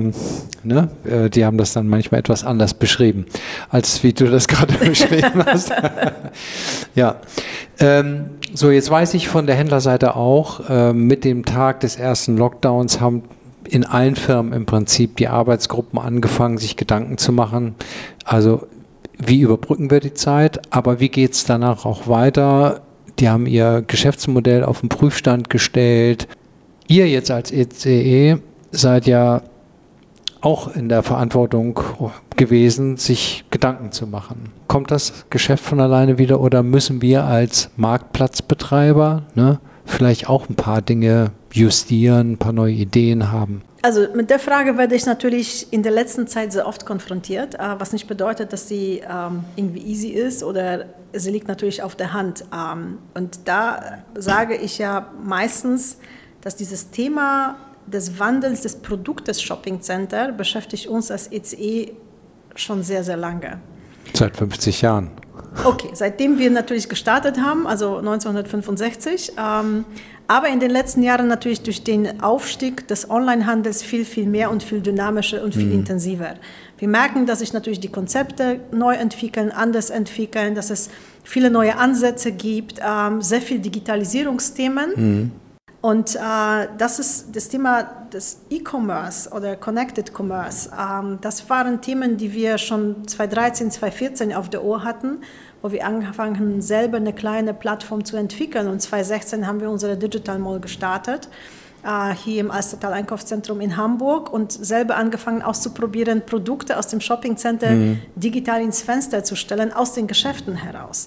Die haben das dann manchmal etwas anders beschrieben, als wie du das gerade beschrieben hast. Ja. So, jetzt weiß ich von der Händlerseite auch, mit dem Tag des ersten Lockdowns haben in allen Firmen im Prinzip die Arbeitsgruppen angefangen, sich Gedanken zu machen. Also wie überbrücken wir die Zeit, aber wie geht es danach auch weiter? Die haben ihr Geschäftsmodell auf den Prüfstand gestellt. Ihr jetzt als ECE seid ja auch in der Verantwortung gewesen, sich Gedanken zu machen. Kommt das Geschäft von alleine wieder oder müssen wir als Marktplatzbetreiber vielleicht auch ein paar Dinge justieren, ein paar neue Ideen haben? Also mit der Frage werde ich natürlich in der letzten Zeit sehr oft konfrontiert, was nicht bedeutet, dass sie irgendwie easy ist oder sie liegt natürlich auf der Hand. Und da sage ich ja meistens, dass dieses Thema des Wandels des Produktes Shopping Center beschäftigt uns als ECE schon sehr, sehr lange. Seit 50 Jahren. Okay, seitdem wir natürlich gestartet haben, also 1965, aber in den letzten Jahren natürlich durch den Aufstieg des Onlinehandels viel, viel mehr und viel dynamischer und viel intensiver. Wir merken, dass sich natürlich die Konzepte neu entwickeln, anders entwickeln, dass es viele neue Ansätze gibt, sehr viel Digitalisierungsthemen. Und das ist das Thema des E-Commerce oder Connected Commerce. Das waren Themen, die wir schon 2013, 2014 auf der Uhr hatten, wo wir angefangen haben, selber eine kleine Plattform zu entwickeln. Und 2016 haben wir unsere Digital Mall gestartet, hier im Alstertal Einkaufszentrum in Hamburg und selber angefangen auszuprobieren, Produkte aus dem Shoppingcenter digital ins Fenster zu stellen, aus den Geschäften heraus.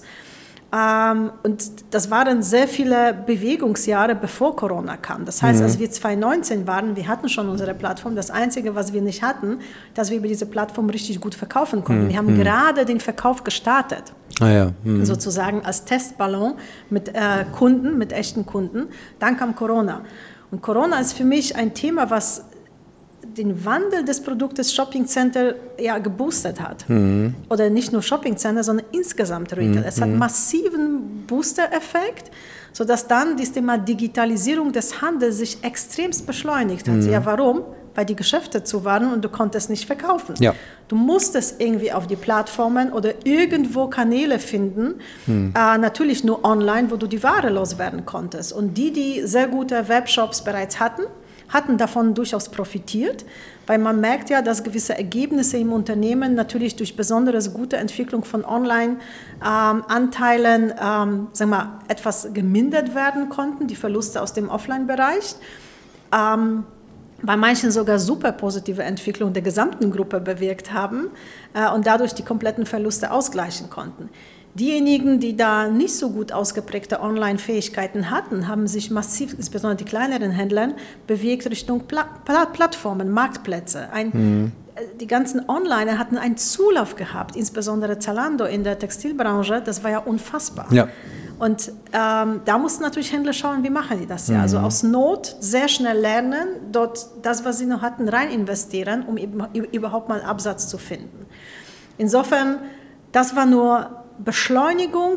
Und das waren sehr viele Bewegungsjahre, bevor Corona kam. Das heißt, als wir 2019 waren, wir hatten schon unsere Plattform. Das Einzige, was wir nicht hatten, dass wir über diese Plattform richtig gut verkaufen konnten. Wir haben gerade den Verkauf gestartet, sozusagen als Testballon mit Kunden, mit echten Kunden. Dann kam Corona. Und Corona ist für mich ein Thema, was den Wandel des Produktes Shopping Center ja geboostet hat. Oder nicht nur Shopping Center, sondern insgesamt Retail. Es hat massiven Booster-Effekt, sodass dann das Thema Digitalisierung des Handels sich extremst beschleunigt hat. Ja, warum? Weil die Geschäfte zu waren und du konntest nicht verkaufen. Ja. Du musstest irgendwie auf die Plattformen oder irgendwo Kanäle finden, natürlich nur online, wo du die Ware loswerden konntest. Und die sehr gute Webshops bereits hatten davon durchaus profitiert, weil man merkt ja, dass gewisse Ergebnisse im Unternehmen natürlich durch besonders gute Entwicklung von Online-Anteilen etwas gemindert werden konnten, die Verluste aus dem Offline-Bereich. Bei manchen sogar super positive Entwicklung der gesamten Gruppe bewirkt haben und dadurch die kompletten Verluste ausgleichen konnten. Diejenigen, die da nicht so gut ausgeprägte Online-Fähigkeiten hatten, haben sich massiv, insbesondere die kleineren Händler, bewegt Richtung Plattformen, Marktplätze. Die ganzen Onliner hatten einen Zulauf gehabt, insbesondere Zalando in der Textilbranche, das war ja unfassbar. Ja. Und da mussten natürlich Händler schauen, wie machen die das ja. Also aus Not sehr schnell lernen, dort das, was sie noch hatten, rein investieren, um überhaupt mal Absatz zu finden. Insofern, das war nur Beschleunigung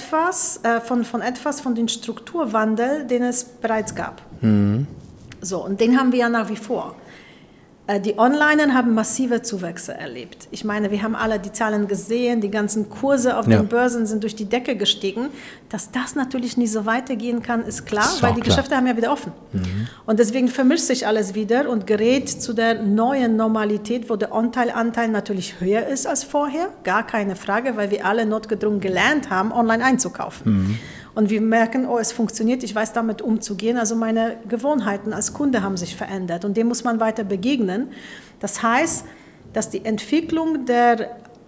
von dem Strukturwandel, den es bereits gab. So, und den haben wir ja nach wie vor. Die Onliner haben massive Zuwächse erlebt. Ich meine, wir haben alle die Zahlen gesehen, die ganzen Kurse auf den Börsen sind durch die Decke gestiegen. Dass das natürlich nicht so weitergehen kann, ist klar, weil die Geschäfte haben ja wieder offen. Und deswegen vermischt sich alles wieder und gerät zu der neuen Normalität, wo der Anteil natürlich höher ist als vorher. Gar keine Frage, weil wir alle notgedrungen gelernt haben, online einzukaufen. Und wir merken, es funktioniert, ich weiß damit umzugehen. Also meine Gewohnheiten als Kunde haben sich verändert und dem muss man weiter begegnen. Das heißt, dass die Entwicklung des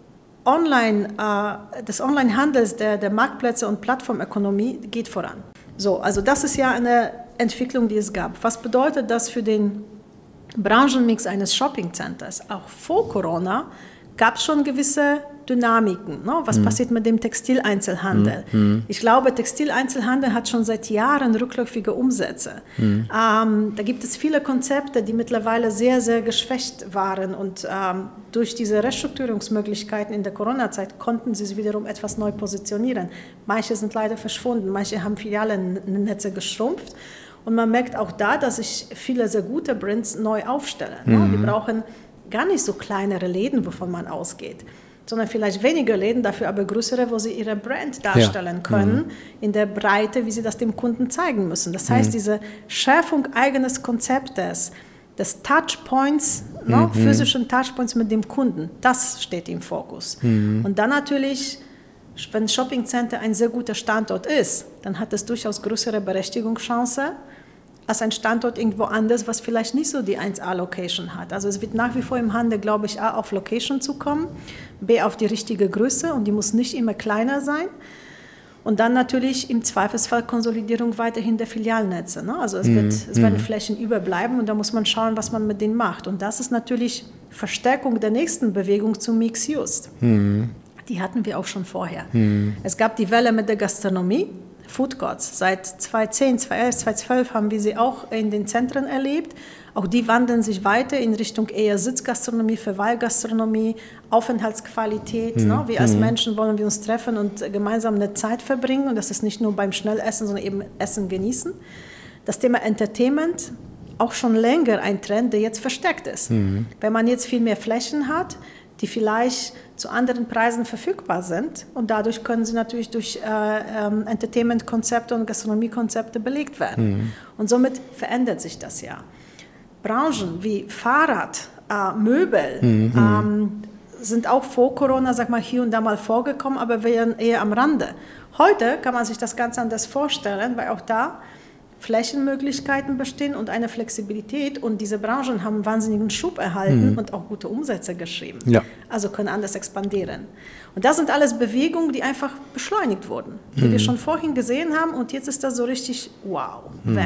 Onlinehandels, der Marktplätze und Plattformökonomie geht voran. So, also das ist ja eine Entwicklung, die es gab. Was bedeutet das für den Branchenmix eines Shoppingcenters? Auch vor Corona gab es schon gewisse Dynamiken. Ne? Was passiert mit dem Textileinzelhandel? Ich glaube, Textileinzelhandel hat schon seit Jahren rückläufige Umsätze. Da gibt es viele Konzepte, die mittlerweile sehr, sehr geschwächt waren und durch diese Restrukturierungsmöglichkeiten in der Corona-Zeit konnten sie sich wiederum etwas neu positionieren. Manche sind leider verschwunden, manche haben Filialennetze geschrumpft und man merkt auch da, dass sich viele sehr gute Brands neu aufstellen. Ne? Die brauchen gar nicht so kleinere Läden, wovon man ausgeht, sondern vielleicht weniger Läden, dafür aber größere, wo sie ihre Brand darstellen können, in der Breite, wie sie das dem Kunden zeigen müssen. Das heißt, diese Schärfung eines Konzeptes, des Touchpoints, physischen Touchpoints mit dem Kunden, das steht im Fokus. Und dann natürlich, wenn ein Shoppingcenter ein sehr guter Standort ist, dann hat es durchaus größere Berechtigungschance als ein Standort irgendwo anders, was vielleicht nicht so die 1A-Location hat. Also es wird nach wie vor im Handel, glaube ich, A, auf Location zukommen, B, auf die richtige Größe und die muss nicht immer kleiner sein. Und dann natürlich im Zweifelsfall Konsolidierung weiterhin der Filialnetze. Ne? Also es werden Flächen überbleiben und da muss man schauen, was man mit denen macht. Und das ist natürlich Verstärkung der nächsten Bewegung zum Mixed Use. Die hatten wir auch schon vorher. Es gab die Welle mit der Gastronomie, Food Courts. Seit 2010, 2011, 2012 haben wir sie auch in den Zentren erlebt. Auch die wandeln sich weiter in Richtung eher Sitzgastronomie, Verweilgastronomie, Aufenthaltsqualität. Ne? Wir als Menschen wollen wir uns treffen und gemeinsam eine Zeit verbringen. Und das ist nicht nur beim Schnellessen, sondern eben Essen genießen. Das Thema Entertainment, auch schon länger ein Trend, der jetzt verstärkt ist. Wenn man jetzt viel mehr Flächen hat, die vielleicht zu anderen Preisen verfügbar sind und dadurch können sie natürlich durch Entertainment-Konzepte und Gastronomiekonzepte belegt werden. Und somit verändert sich das ja. Branchen wie Fahrrad, Möbel sind auch vor Corona, sag mal, hier und da mal vorgekommen, aber wären eher am Rande. Heute kann man sich das ganz anders vorstellen, weil auch da Flächenmöglichkeiten bestehen und eine Flexibilität und diese Branchen haben einen wahnsinnigen Schub erhalten und auch gute Umsätze geschrieben. Ja. Also können anders expandieren. Und das sind alles Bewegungen, die einfach beschleunigt wurden, die wir schon vorhin gesehen haben und jetzt ist das so richtig wow,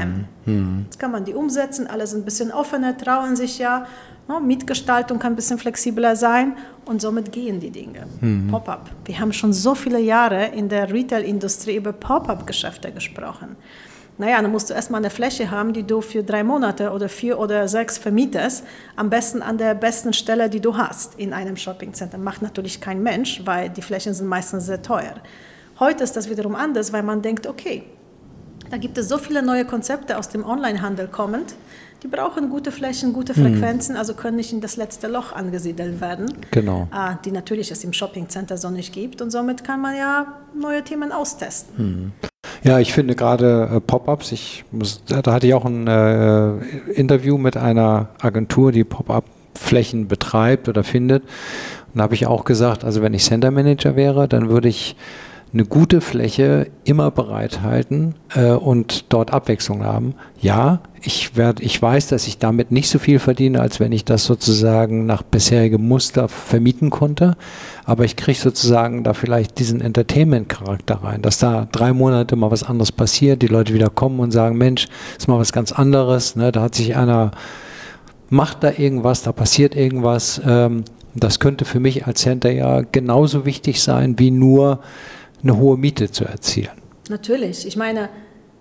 Jetzt kann man die umsetzen, alle sind ein bisschen offener, trauen sich ja, Mietgestaltung kann ein bisschen flexibler sein und somit gehen die Dinge. Pop-up. Wir haben schon so viele Jahre in der Retail-Industrie über Pop-up-Geschäfte gesprochen. naja, dann musst du erstmal eine Fläche haben, die du für 3 Monate oder 4 oder 6 vermietest, am besten an der besten Stelle, die du hast in einem Shoppingcenter. Macht natürlich kein Mensch, weil die Flächen sind meistens sehr teuer. Heute ist das wiederum anders, weil man denkt, okay, da gibt es so viele neue Konzepte aus dem Onlinehandel kommend, die brauchen gute Flächen, gute Frequenzen, also können nicht in das letzte Loch angesiedelt werden, Genau. Die natürlich es im Shoppingcenter so nicht gibt. Und somit kann man ja neue Themen austesten. Ja, ich finde gerade Pop-ups, da hatte ich auch ein Interview mit einer Agentur, die Pop-up-Flächen betreibt oder findet. Und da habe ich auch gesagt, also wenn ich Center Manager wäre, dann würde ich eine gute Fläche immer bereithalten und dort Abwechslung haben. Ja, ich weiß, dass ich damit nicht so viel verdiene, als wenn ich das sozusagen nach bisherigem Muster vermieten konnte. Aber ich kriege sozusagen da vielleicht diesen Entertainment-Charakter rein, dass da 3 Monate mal was anderes passiert, die Leute wieder kommen und sagen, Mensch, ist mal was ganz anderes, ne? Da hat sich einer, macht da irgendwas, da passiert irgendwas. Das könnte für mich als Center ja genauso wichtig sein, wie nur eine hohe Miete zu erzielen. Natürlich. Ich meine,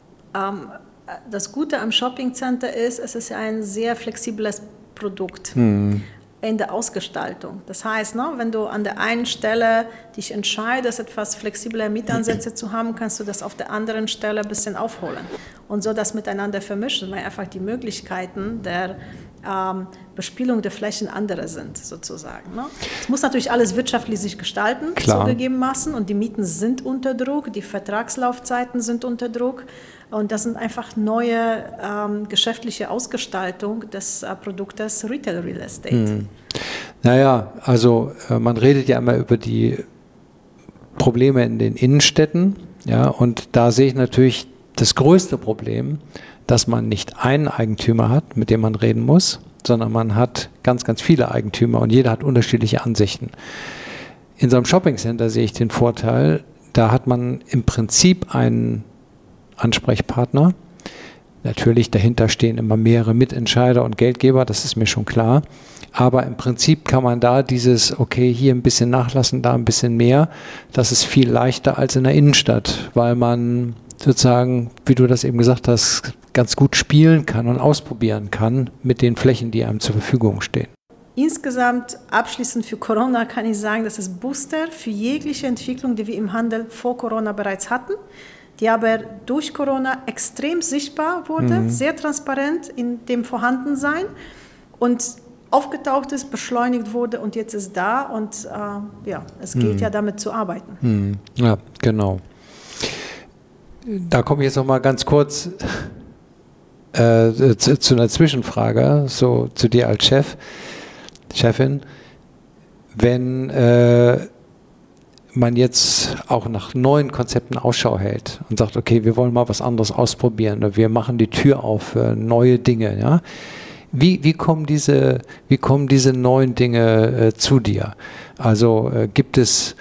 das Gute am Shoppingcenter ist, es ist ja ein sehr flexibles Produkt in der Ausgestaltung. Das heißt, wenn du an der einen Stelle dich entscheidest, etwas flexible Mietansätze zu haben, kannst du das auf der anderen Stelle ein bisschen aufholen und so das miteinander vermischen, weil einfach die Möglichkeiten der Bespielung der Flächen andere sind, sozusagen. Es muss natürlich alles wirtschaftlich sich gestalten, zugegebenermaßen, und die Mieten sind unter Druck, die Vertragslaufzeiten sind unter Druck, und das sind einfach neue geschäftliche Ausgestaltung des Produktes Retail Real Estate. Naja, also man redet ja immer über die Probleme in den Innenstädten, ja, und da sehe ich natürlich das größte Problem, dass man nicht einen Eigentümer hat, mit dem man reden muss, sondern man hat ganz, ganz viele Eigentümer und jeder hat unterschiedliche Ansichten. In so einem Shoppingcenter sehe ich den Vorteil, da hat man im Prinzip einen Ansprechpartner. Natürlich, dahinter stehen immer mehrere Mitentscheider und Geldgeber, das ist mir schon klar. Aber im Prinzip kann man da dieses, okay, hier ein bisschen nachlassen, da ein bisschen mehr, das ist viel leichter als in der Innenstadt, weil man sozusagen, wie du das eben gesagt hast, ganz gut spielen kann und ausprobieren kann mit den Flächen, die einem zur Verfügung stehen. Insgesamt abschließend für Corona kann ich sagen, dass es Booster für jegliche Entwicklung, die wir im Handel vor Corona bereits hatten, die aber durch Corona extrem sichtbar wurde, sehr transparent in dem Vorhandensein und aufgetaucht ist, beschleunigt wurde und jetzt ist da und es gilt ja damit zu arbeiten. Ja, genau. Da komme ich jetzt noch mal ganz kurz zu einer Zwischenfrage, so zu dir als Chefin. Wenn man jetzt auch nach neuen Konzepten Ausschau hält und sagt, okay, wir wollen mal was anderes ausprobieren oder wir machen die Tür auf für neue Dinge, ja? Wie kommen diese neuen Dinge zu dir? Also gibt es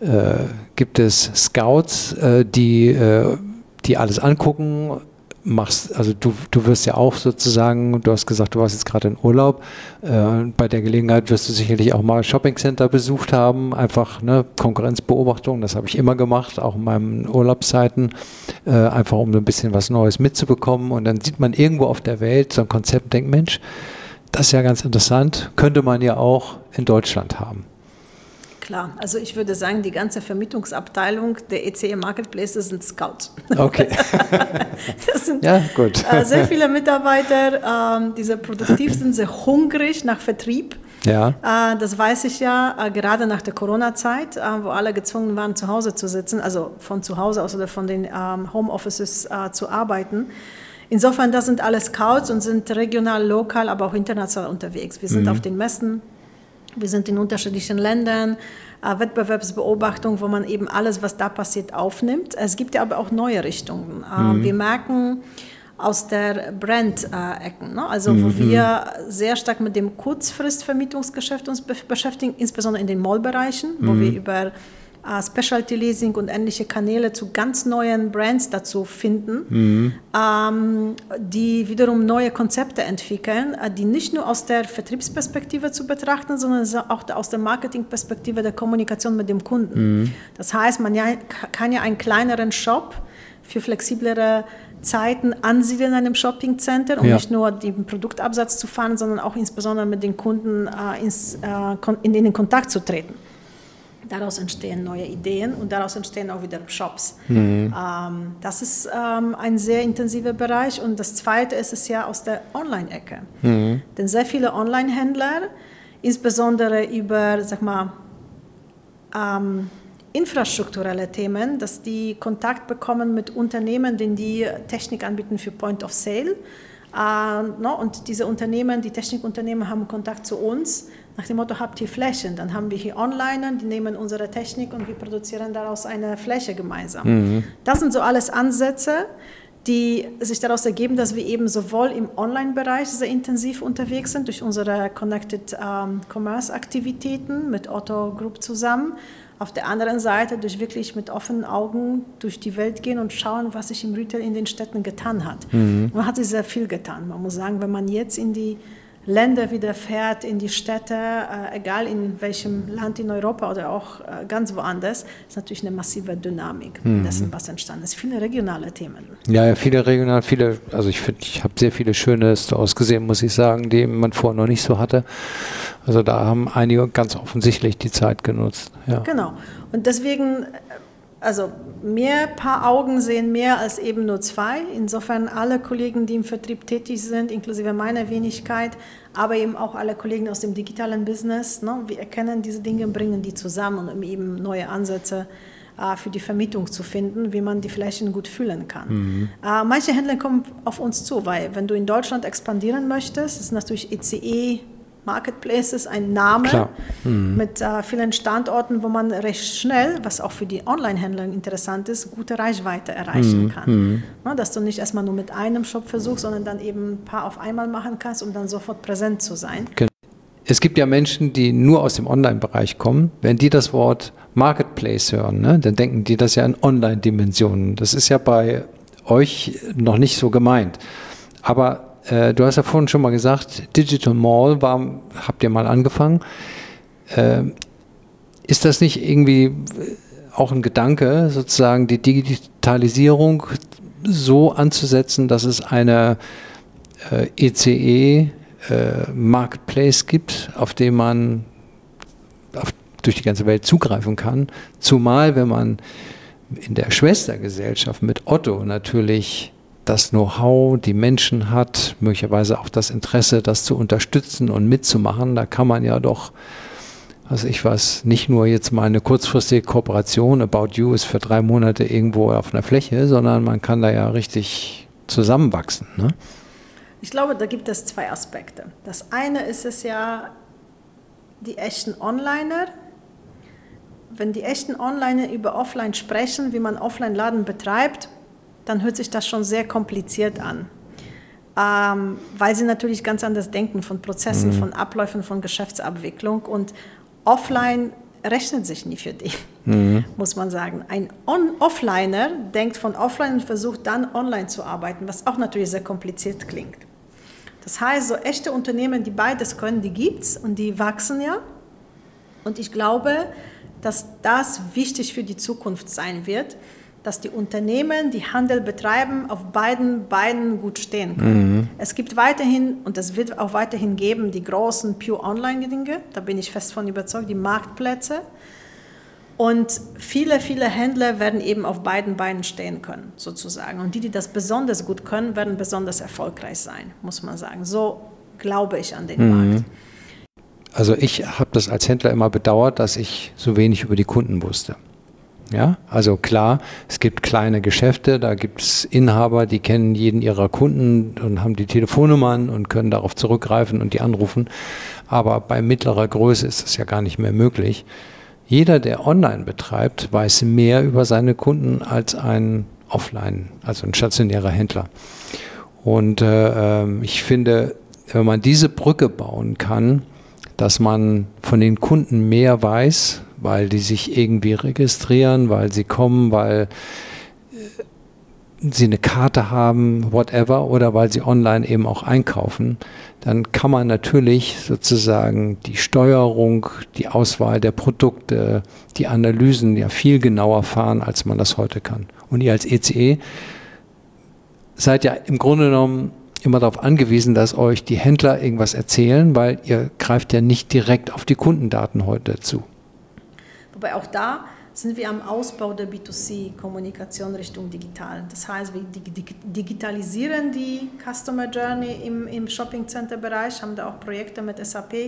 Scouts, die alles angucken? Also du wirst ja auch sozusagen, du hast gesagt, du warst jetzt gerade in Urlaub, bei der Gelegenheit wirst du sicherlich auch mal Shoppingcenter besucht haben, einfach Konkurrenzbeobachtung, das habe ich immer gemacht, auch in meinen Urlaubszeiten, einfach um so ein bisschen was Neues mitzubekommen, und dann sieht man irgendwo auf der Welt so ein Konzept und denkt, Mensch, das ist ja ganz interessant, könnte man ja auch in Deutschland haben. Klar, also ich würde sagen, die ganze Vermietungsabteilung der ECE Marketplaces sind Scouts. Okay. Das sind ja, gut. Sehr viele Mitarbeiter, die sehr produktiv sind, sehr hungrig nach Vertrieb. Ja. Das weiß ich ja, gerade nach der Corona-Zeit, wo alle gezwungen waren, zu Hause zu sitzen, also von zu Hause aus oder von den Homeoffices zu arbeiten. Insofern, das sind alle Scouts und sind regional, lokal, aber auch international unterwegs. Wir sind auf den Messen. Wir sind in unterschiedlichen Ländern, Wettbewerbsbeobachtung, wo man eben alles, was da passiert, aufnimmt. Es gibt ja aber auch neue Richtungen. Wir merken aus der Brand-Ecken, wo wir sehr stark mit dem Kurzfristvermietungsgeschäft uns beschäftigen, insbesondere in den Mall-Bereichen, wo wir über Specialty Leasing und ähnliche Kanäle zu ganz neuen Brands dazu finden, die wiederum neue Konzepte entwickeln, die nicht nur aus der Vertriebsperspektive zu betrachten, sondern auch aus der Marketingperspektive der Kommunikation mit dem Kunden. Das heißt, man kann ja einen kleineren Shop für flexiblere Zeiten ansiedeln in einem Shopping-Center, um nicht nur den Produktabsatz zu fahren, sondern auch insbesondere mit den Kunden in den Kontakt zu treten. Daraus entstehen neue Ideen und daraus entstehen auch wieder Shops. Das ist ein sehr intensiver Bereich. Und das Zweite ist es ja aus der Online-Ecke. Denn sehr viele Online-Händler, insbesondere über, infrastrukturelle Themen, dass die Kontakt bekommen mit Unternehmen, die Technik anbieten für Point of Sale. Und diese Unternehmen, die Technikunternehmen haben Kontakt zu uns nach dem Motto, habt ihr Flächen? Dann haben wir hier Onliner, die nehmen unsere Technik und wir produzieren daraus eine Fläche gemeinsam. Das sind so alles Ansätze, die sich daraus ergeben, dass wir eben sowohl im Online-Bereich sehr intensiv unterwegs sind, durch unsere Connected Commerce-Aktivitäten mit Otto Group zusammen, auf der anderen Seite durch wirklich mit offenen Augen durch die Welt gehen und schauen, was sich im Retail in den Städten getan hat. Man hat sich sehr viel getan. Man muss sagen, wenn man jetzt in die Länder wieder fährt, in die Städte, egal in welchem Land in Europa oder auch ganz woanders, ist natürlich eine massive Dynamik dessen, was entstanden ist. Viele regionale Themen. Ja, viele regionale, also ich habe sehr viele schöne Stores gesehen, muss ich sagen, die man vorher noch nicht so hatte. Also da haben einige ganz offensichtlich die Zeit genutzt. Ja. Genau. Und deswegen, also paar Augen sehen mehr als eben nur zwei. Insofern alle Kollegen, die im Vertrieb tätig sind, inklusive meiner Wenigkeit, aber eben auch alle Kollegen aus dem digitalen Business, wir erkennen diese Dinge, bringen die zusammen, um eben neue Ansätze für die Vermietung zu finden, wie man die Flächen gut füllen kann. Manche Händler kommen auf uns zu, weil wenn du in Deutschland expandieren möchtest, ist natürlich ECE Marketplaces ein Name mit vielen Standorten, wo man recht schnell, was auch für die Online-Händler interessant ist, gute Reichweite erreichen kann. Dass du nicht erstmal nur mit einem Shop versuchst, sondern dann eben ein paar auf einmal machen kannst, um dann sofort präsent zu sein. Es gibt ja Menschen, die nur aus dem Online-Bereich kommen. Wenn die das Wort Marketplace hören, dann denken die das ja in Online-Dimensionen. Das ist ja bei euch noch nicht so gemeint. Aber du hast ja vorhin schon mal gesagt, Digital Mall habt ihr mal angefangen. Ist das nicht irgendwie auch ein Gedanke, sozusagen die Digitalisierung so anzusetzen, dass es eine ECE Marketplace gibt, auf dem man durch die ganze Welt zugreifen kann? Zumal, wenn man in der Schwestergesellschaft mit Otto natürlich das Know-how, die Menschen hat, möglicherweise auch das Interesse, das zu unterstützen und mitzumachen. Da kann man ja doch, nicht nur jetzt mal eine kurzfristige Kooperation, About You ist für 3 Monate irgendwo auf einer Fläche, sondern man kann da ja richtig zusammenwachsen. Ne? Ich glaube, da gibt es 2 Aspekte. Das eine ist es ja, die echten Onliner. Wenn die echten Onliner über Offline sprechen, wie man Offline-Laden betreibt, dann hört sich das schon sehr kompliziert an, weil sie natürlich ganz anders denken von Prozessen, von Abläufen, von Geschäftsabwicklung, und offline rechnet sich nie für die, muss man sagen. Ein Offliner denkt von offline und versucht dann online zu arbeiten, was auch natürlich sehr kompliziert klingt. Das heißt, so echte Unternehmen, die beides können, die gibt's und die wachsen ja, und ich glaube, dass das wichtig für die Zukunft sein wird, dass die Unternehmen, die Handel betreiben, auf beiden Beinen gut stehen können. Es gibt weiterhin, und es wird auch weiterhin geben, die großen Pure Online-Dinge, da bin ich fest von überzeugt, die Marktplätze. Und viele, viele Händler werden eben auf beiden Beinen stehen können, sozusagen. Und die das besonders gut können, werden besonders erfolgreich sein, muss man sagen. So glaube ich an den Markt. Also ich habe das als Händler immer bedauert, dass ich so wenig über die Kunden wusste. Ja, also klar, es gibt kleine Geschäfte, da gibt es Inhaber, die kennen jeden ihrer Kunden und haben die Telefonnummern und können darauf zurückgreifen und die anrufen. Aber bei mittlerer Größe ist das ja gar nicht mehr möglich. Jeder, der online betreibt, weiß mehr über seine Kunden als ein Offline, also ein stationärer Händler. Und ich finde, wenn man diese Brücke bauen kann, dass man von den Kunden mehr weiß, weil die sich irgendwie registrieren, weil sie kommen, weil sie eine Karte haben, whatever, oder weil sie online eben auch einkaufen, dann kann man natürlich sozusagen die Steuerung, die Auswahl der Produkte, die Analysen ja viel genauer fahren, als man das heute kann. Und ihr als ECE seid ja im Grunde genommen immer darauf angewiesen, dass euch die Händler irgendwas erzählen, weil ihr greift ja nicht direkt auf die Kundendaten heute zu. Wobei auch da sind wir am Ausbau der B2C-Kommunikation Richtung digital. Das heißt, wir digitalisieren die Customer Journey im Shopping-Center-Bereich, haben da auch Projekte mit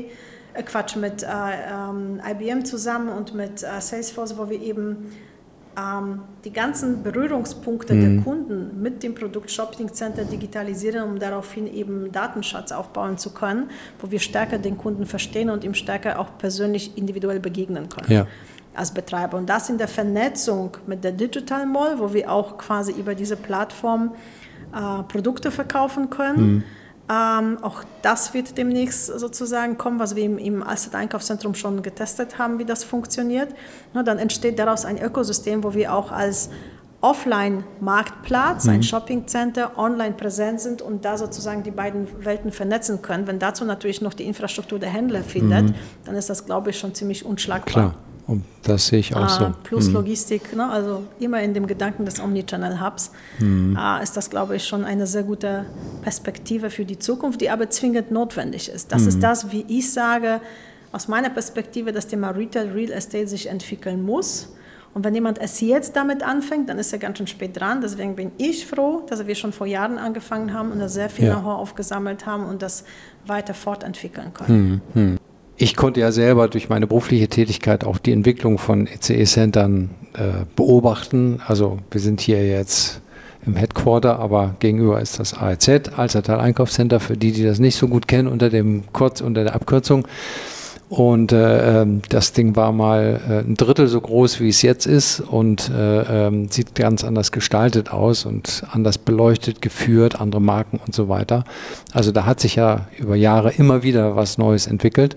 mit IBM zusammen und mit Salesforce, wo wir eben die ganzen Berührungspunkte der Kunden mit dem Produkt Shopping Center digitalisieren, um daraufhin eben Datenschatz aufbauen zu können, wo wir stärker den Kunden verstehen und ihm stärker auch persönlich individuell begegnen können. Ja. Als Betreiber. Und das in der Vernetzung mit der Digital Mall, wo wir auch quasi über diese Plattform Produkte verkaufen können. Auch das wird demnächst sozusagen kommen, was wir im Alstedt-Einkaufszentrum schon getestet haben, wie das funktioniert. Dann entsteht daraus ein Ökosystem, wo wir auch als Offline-Marktplatz, ein Shopping-Center, online präsent sind und da sozusagen die beiden Welten vernetzen können. Wenn dazu natürlich noch die Infrastruktur der Händler findet, dann ist das, glaube ich, schon ziemlich unschlagbar. Klar. Und das sehe ich auch so. Plus Logistik, ne? Also immer in dem Gedanken des Omnichannel-Hubs ist das, glaube ich, schon eine sehr gute Perspektive für die Zukunft, die aber zwingend notwendig ist. Das ist das, wie ich sage, aus meiner Perspektive, das Thema Retail, Real Estate sich entwickeln muss. Und wenn jemand erst jetzt damit anfängt, dann ist er ganz schön spät dran. Deswegen bin ich froh, dass wir schon vor Jahren angefangen haben und da sehr viel Know-how aufgesammelt haben und das weiter fortentwickeln können. Ich konnte ja selber durch meine berufliche Tätigkeit auch die Entwicklung von ECE-Centern beobachten. Also wir sind hier jetzt im Headquarter, aber gegenüber ist das AEZ, Alstertal Einkaufscenter, für die das nicht so gut kennen, unter der Abkürzung. Und das Ding war mal ein Drittel so groß, wie es jetzt ist und sieht ganz anders gestaltet aus und anders beleuchtet, geführt, andere Marken und so weiter. Also da hat sich ja über Jahre immer wieder was Neues entwickelt.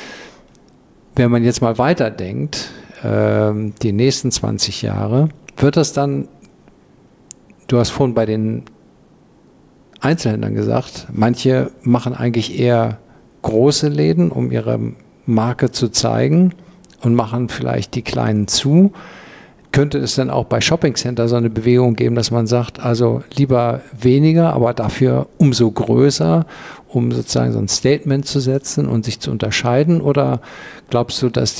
Wenn man jetzt mal weiterdenkt, die nächsten 20 Jahre, wird das dann, du hast vorhin bei den Einzelhändlern gesagt, manche machen eigentlich eher große Läden, um ihre Marke zu zeigen und machen vielleicht die kleinen zu. Könnte es dann auch bei Shoppingcenter so eine Bewegung geben, dass man sagt, also lieber weniger, aber dafür umso größer, um sozusagen so ein Statement zu setzen und sich zu unterscheiden? Oder glaubst du, dass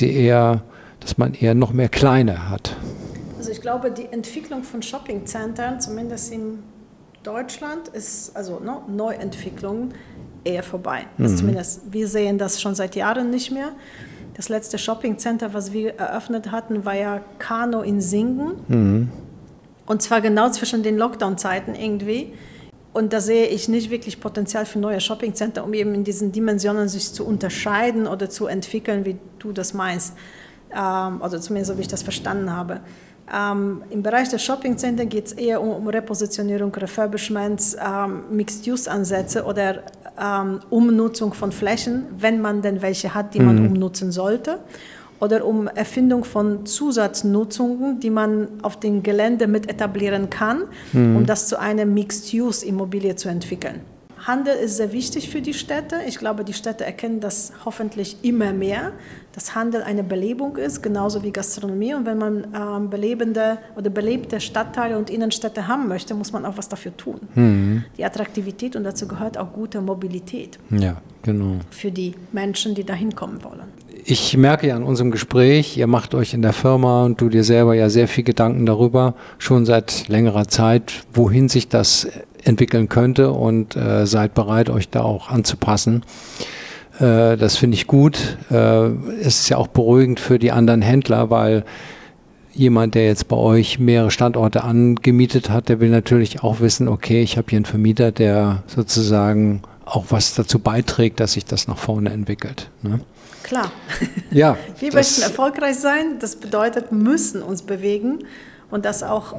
man eher noch mehr kleine hat? Also ich glaube, die Entwicklung von Shoppingcentern, zumindest in Deutschland, ist also Neuentwicklung eher vorbei. Also zumindest wir sehen das schon seit Jahren nicht mehr. Das letzte Shoppingcenter, was wir eröffnet hatten, war ja Kano in Singen. Und zwar genau zwischen den Lockdown-Zeiten irgendwie. Und da sehe ich nicht wirklich Potenzial für neue Shoppingcenter, um eben in diesen Dimensionen sich zu unterscheiden oder zu entwickeln, wie du das meinst. Also zumindest so, wie ich das verstanden habe. Im Bereich der Shoppingcenter geht es eher um Repositionierung, Refurbishments, Mixed-Use-Ansätze oder Umnutzung von Flächen, wenn man denn welche hat, die man umnutzen sollte. Oder um Erfindung von Zusatznutzungen, die man auf dem Gelände mit etablieren kann, um das zu einer Mixed-Use-Immobilie zu entwickeln. Handel ist sehr wichtig für die Städte. Ich glaube, die Städte erkennen das hoffentlich immer mehr, dass Handel eine Belebung ist, genauso wie Gastronomie. Und wenn man belebte Stadtteile und Innenstädte haben möchte, muss man auch was dafür tun. Die Attraktivität, und dazu gehört auch gute Mobilität. Ja, genau. Für die Menschen, die da hinkommen wollen. Ich merke ja an unserem Gespräch, ihr macht euch in der Firma und du dir selber ja sehr viel Gedanken darüber, schon seit längerer Zeit, wohin sich das entwickeln könnte und seid bereit, euch da auch anzupassen. Das finde ich gut. Es ist ja auch beruhigend für die anderen Händler, weil jemand, der jetzt bei euch mehrere Standorte angemietet hat, der will natürlich auch wissen, okay, ich habe hier einen Vermieter, der sozusagen auch was dazu beiträgt, dass sich das nach vorne entwickelt. Ne? Klar. Ja, wir möchten erfolgreich sein. Das bedeutet, müssen uns bewegen. Und das auch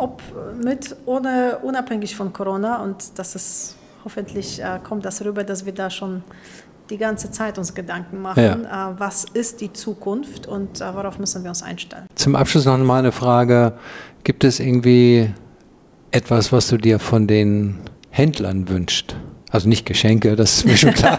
unabhängig von Corona. Und das ist, hoffentlich kommt das rüber, dass wir da schon die ganze Zeit uns Gedanken machen. Ja. Was ist die Zukunft und worauf müssen wir uns einstellen? Zum Abschluss noch mal eine Frage. Gibt es irgendwie etwas, was du dir von den Händlern wünschst? Also nicht Geschenke, das ist mir schon klar.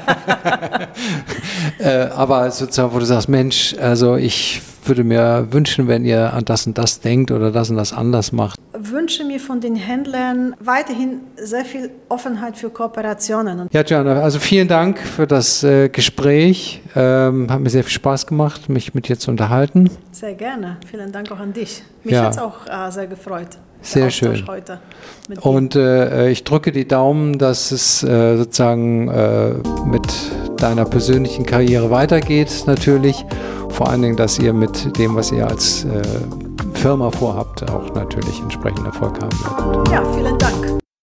Aber sozusagen, wo du sagst, Mensch, also ich würde mir wünschen, wenn ihr an das und das denkt oder das und das anders macht. wünsche mir von den Händlern weiterhin sehr viel Offenheit für Kooperationen. Ja, Joanna, also vielen Dank für das Gespräch. Hat mir sehr viel Spaß gemacht, mich mit dir zu unterhalten. Sehr gerne. Vielen Dank auch an dich. Mich Ja. hat es auch sehr gefreut. Sehr schön. Heute mit dir. Und ich drücke die Daumen, dass es sozusagen mit deiner persönlichen Karriere weitergeht, natürlich. Vor allen Dingen, dass ihr mit dem, was ihr als Firma vorhabt, auch natürlich entsprechend Erfolg haben werdet. Ja, vielen Dank.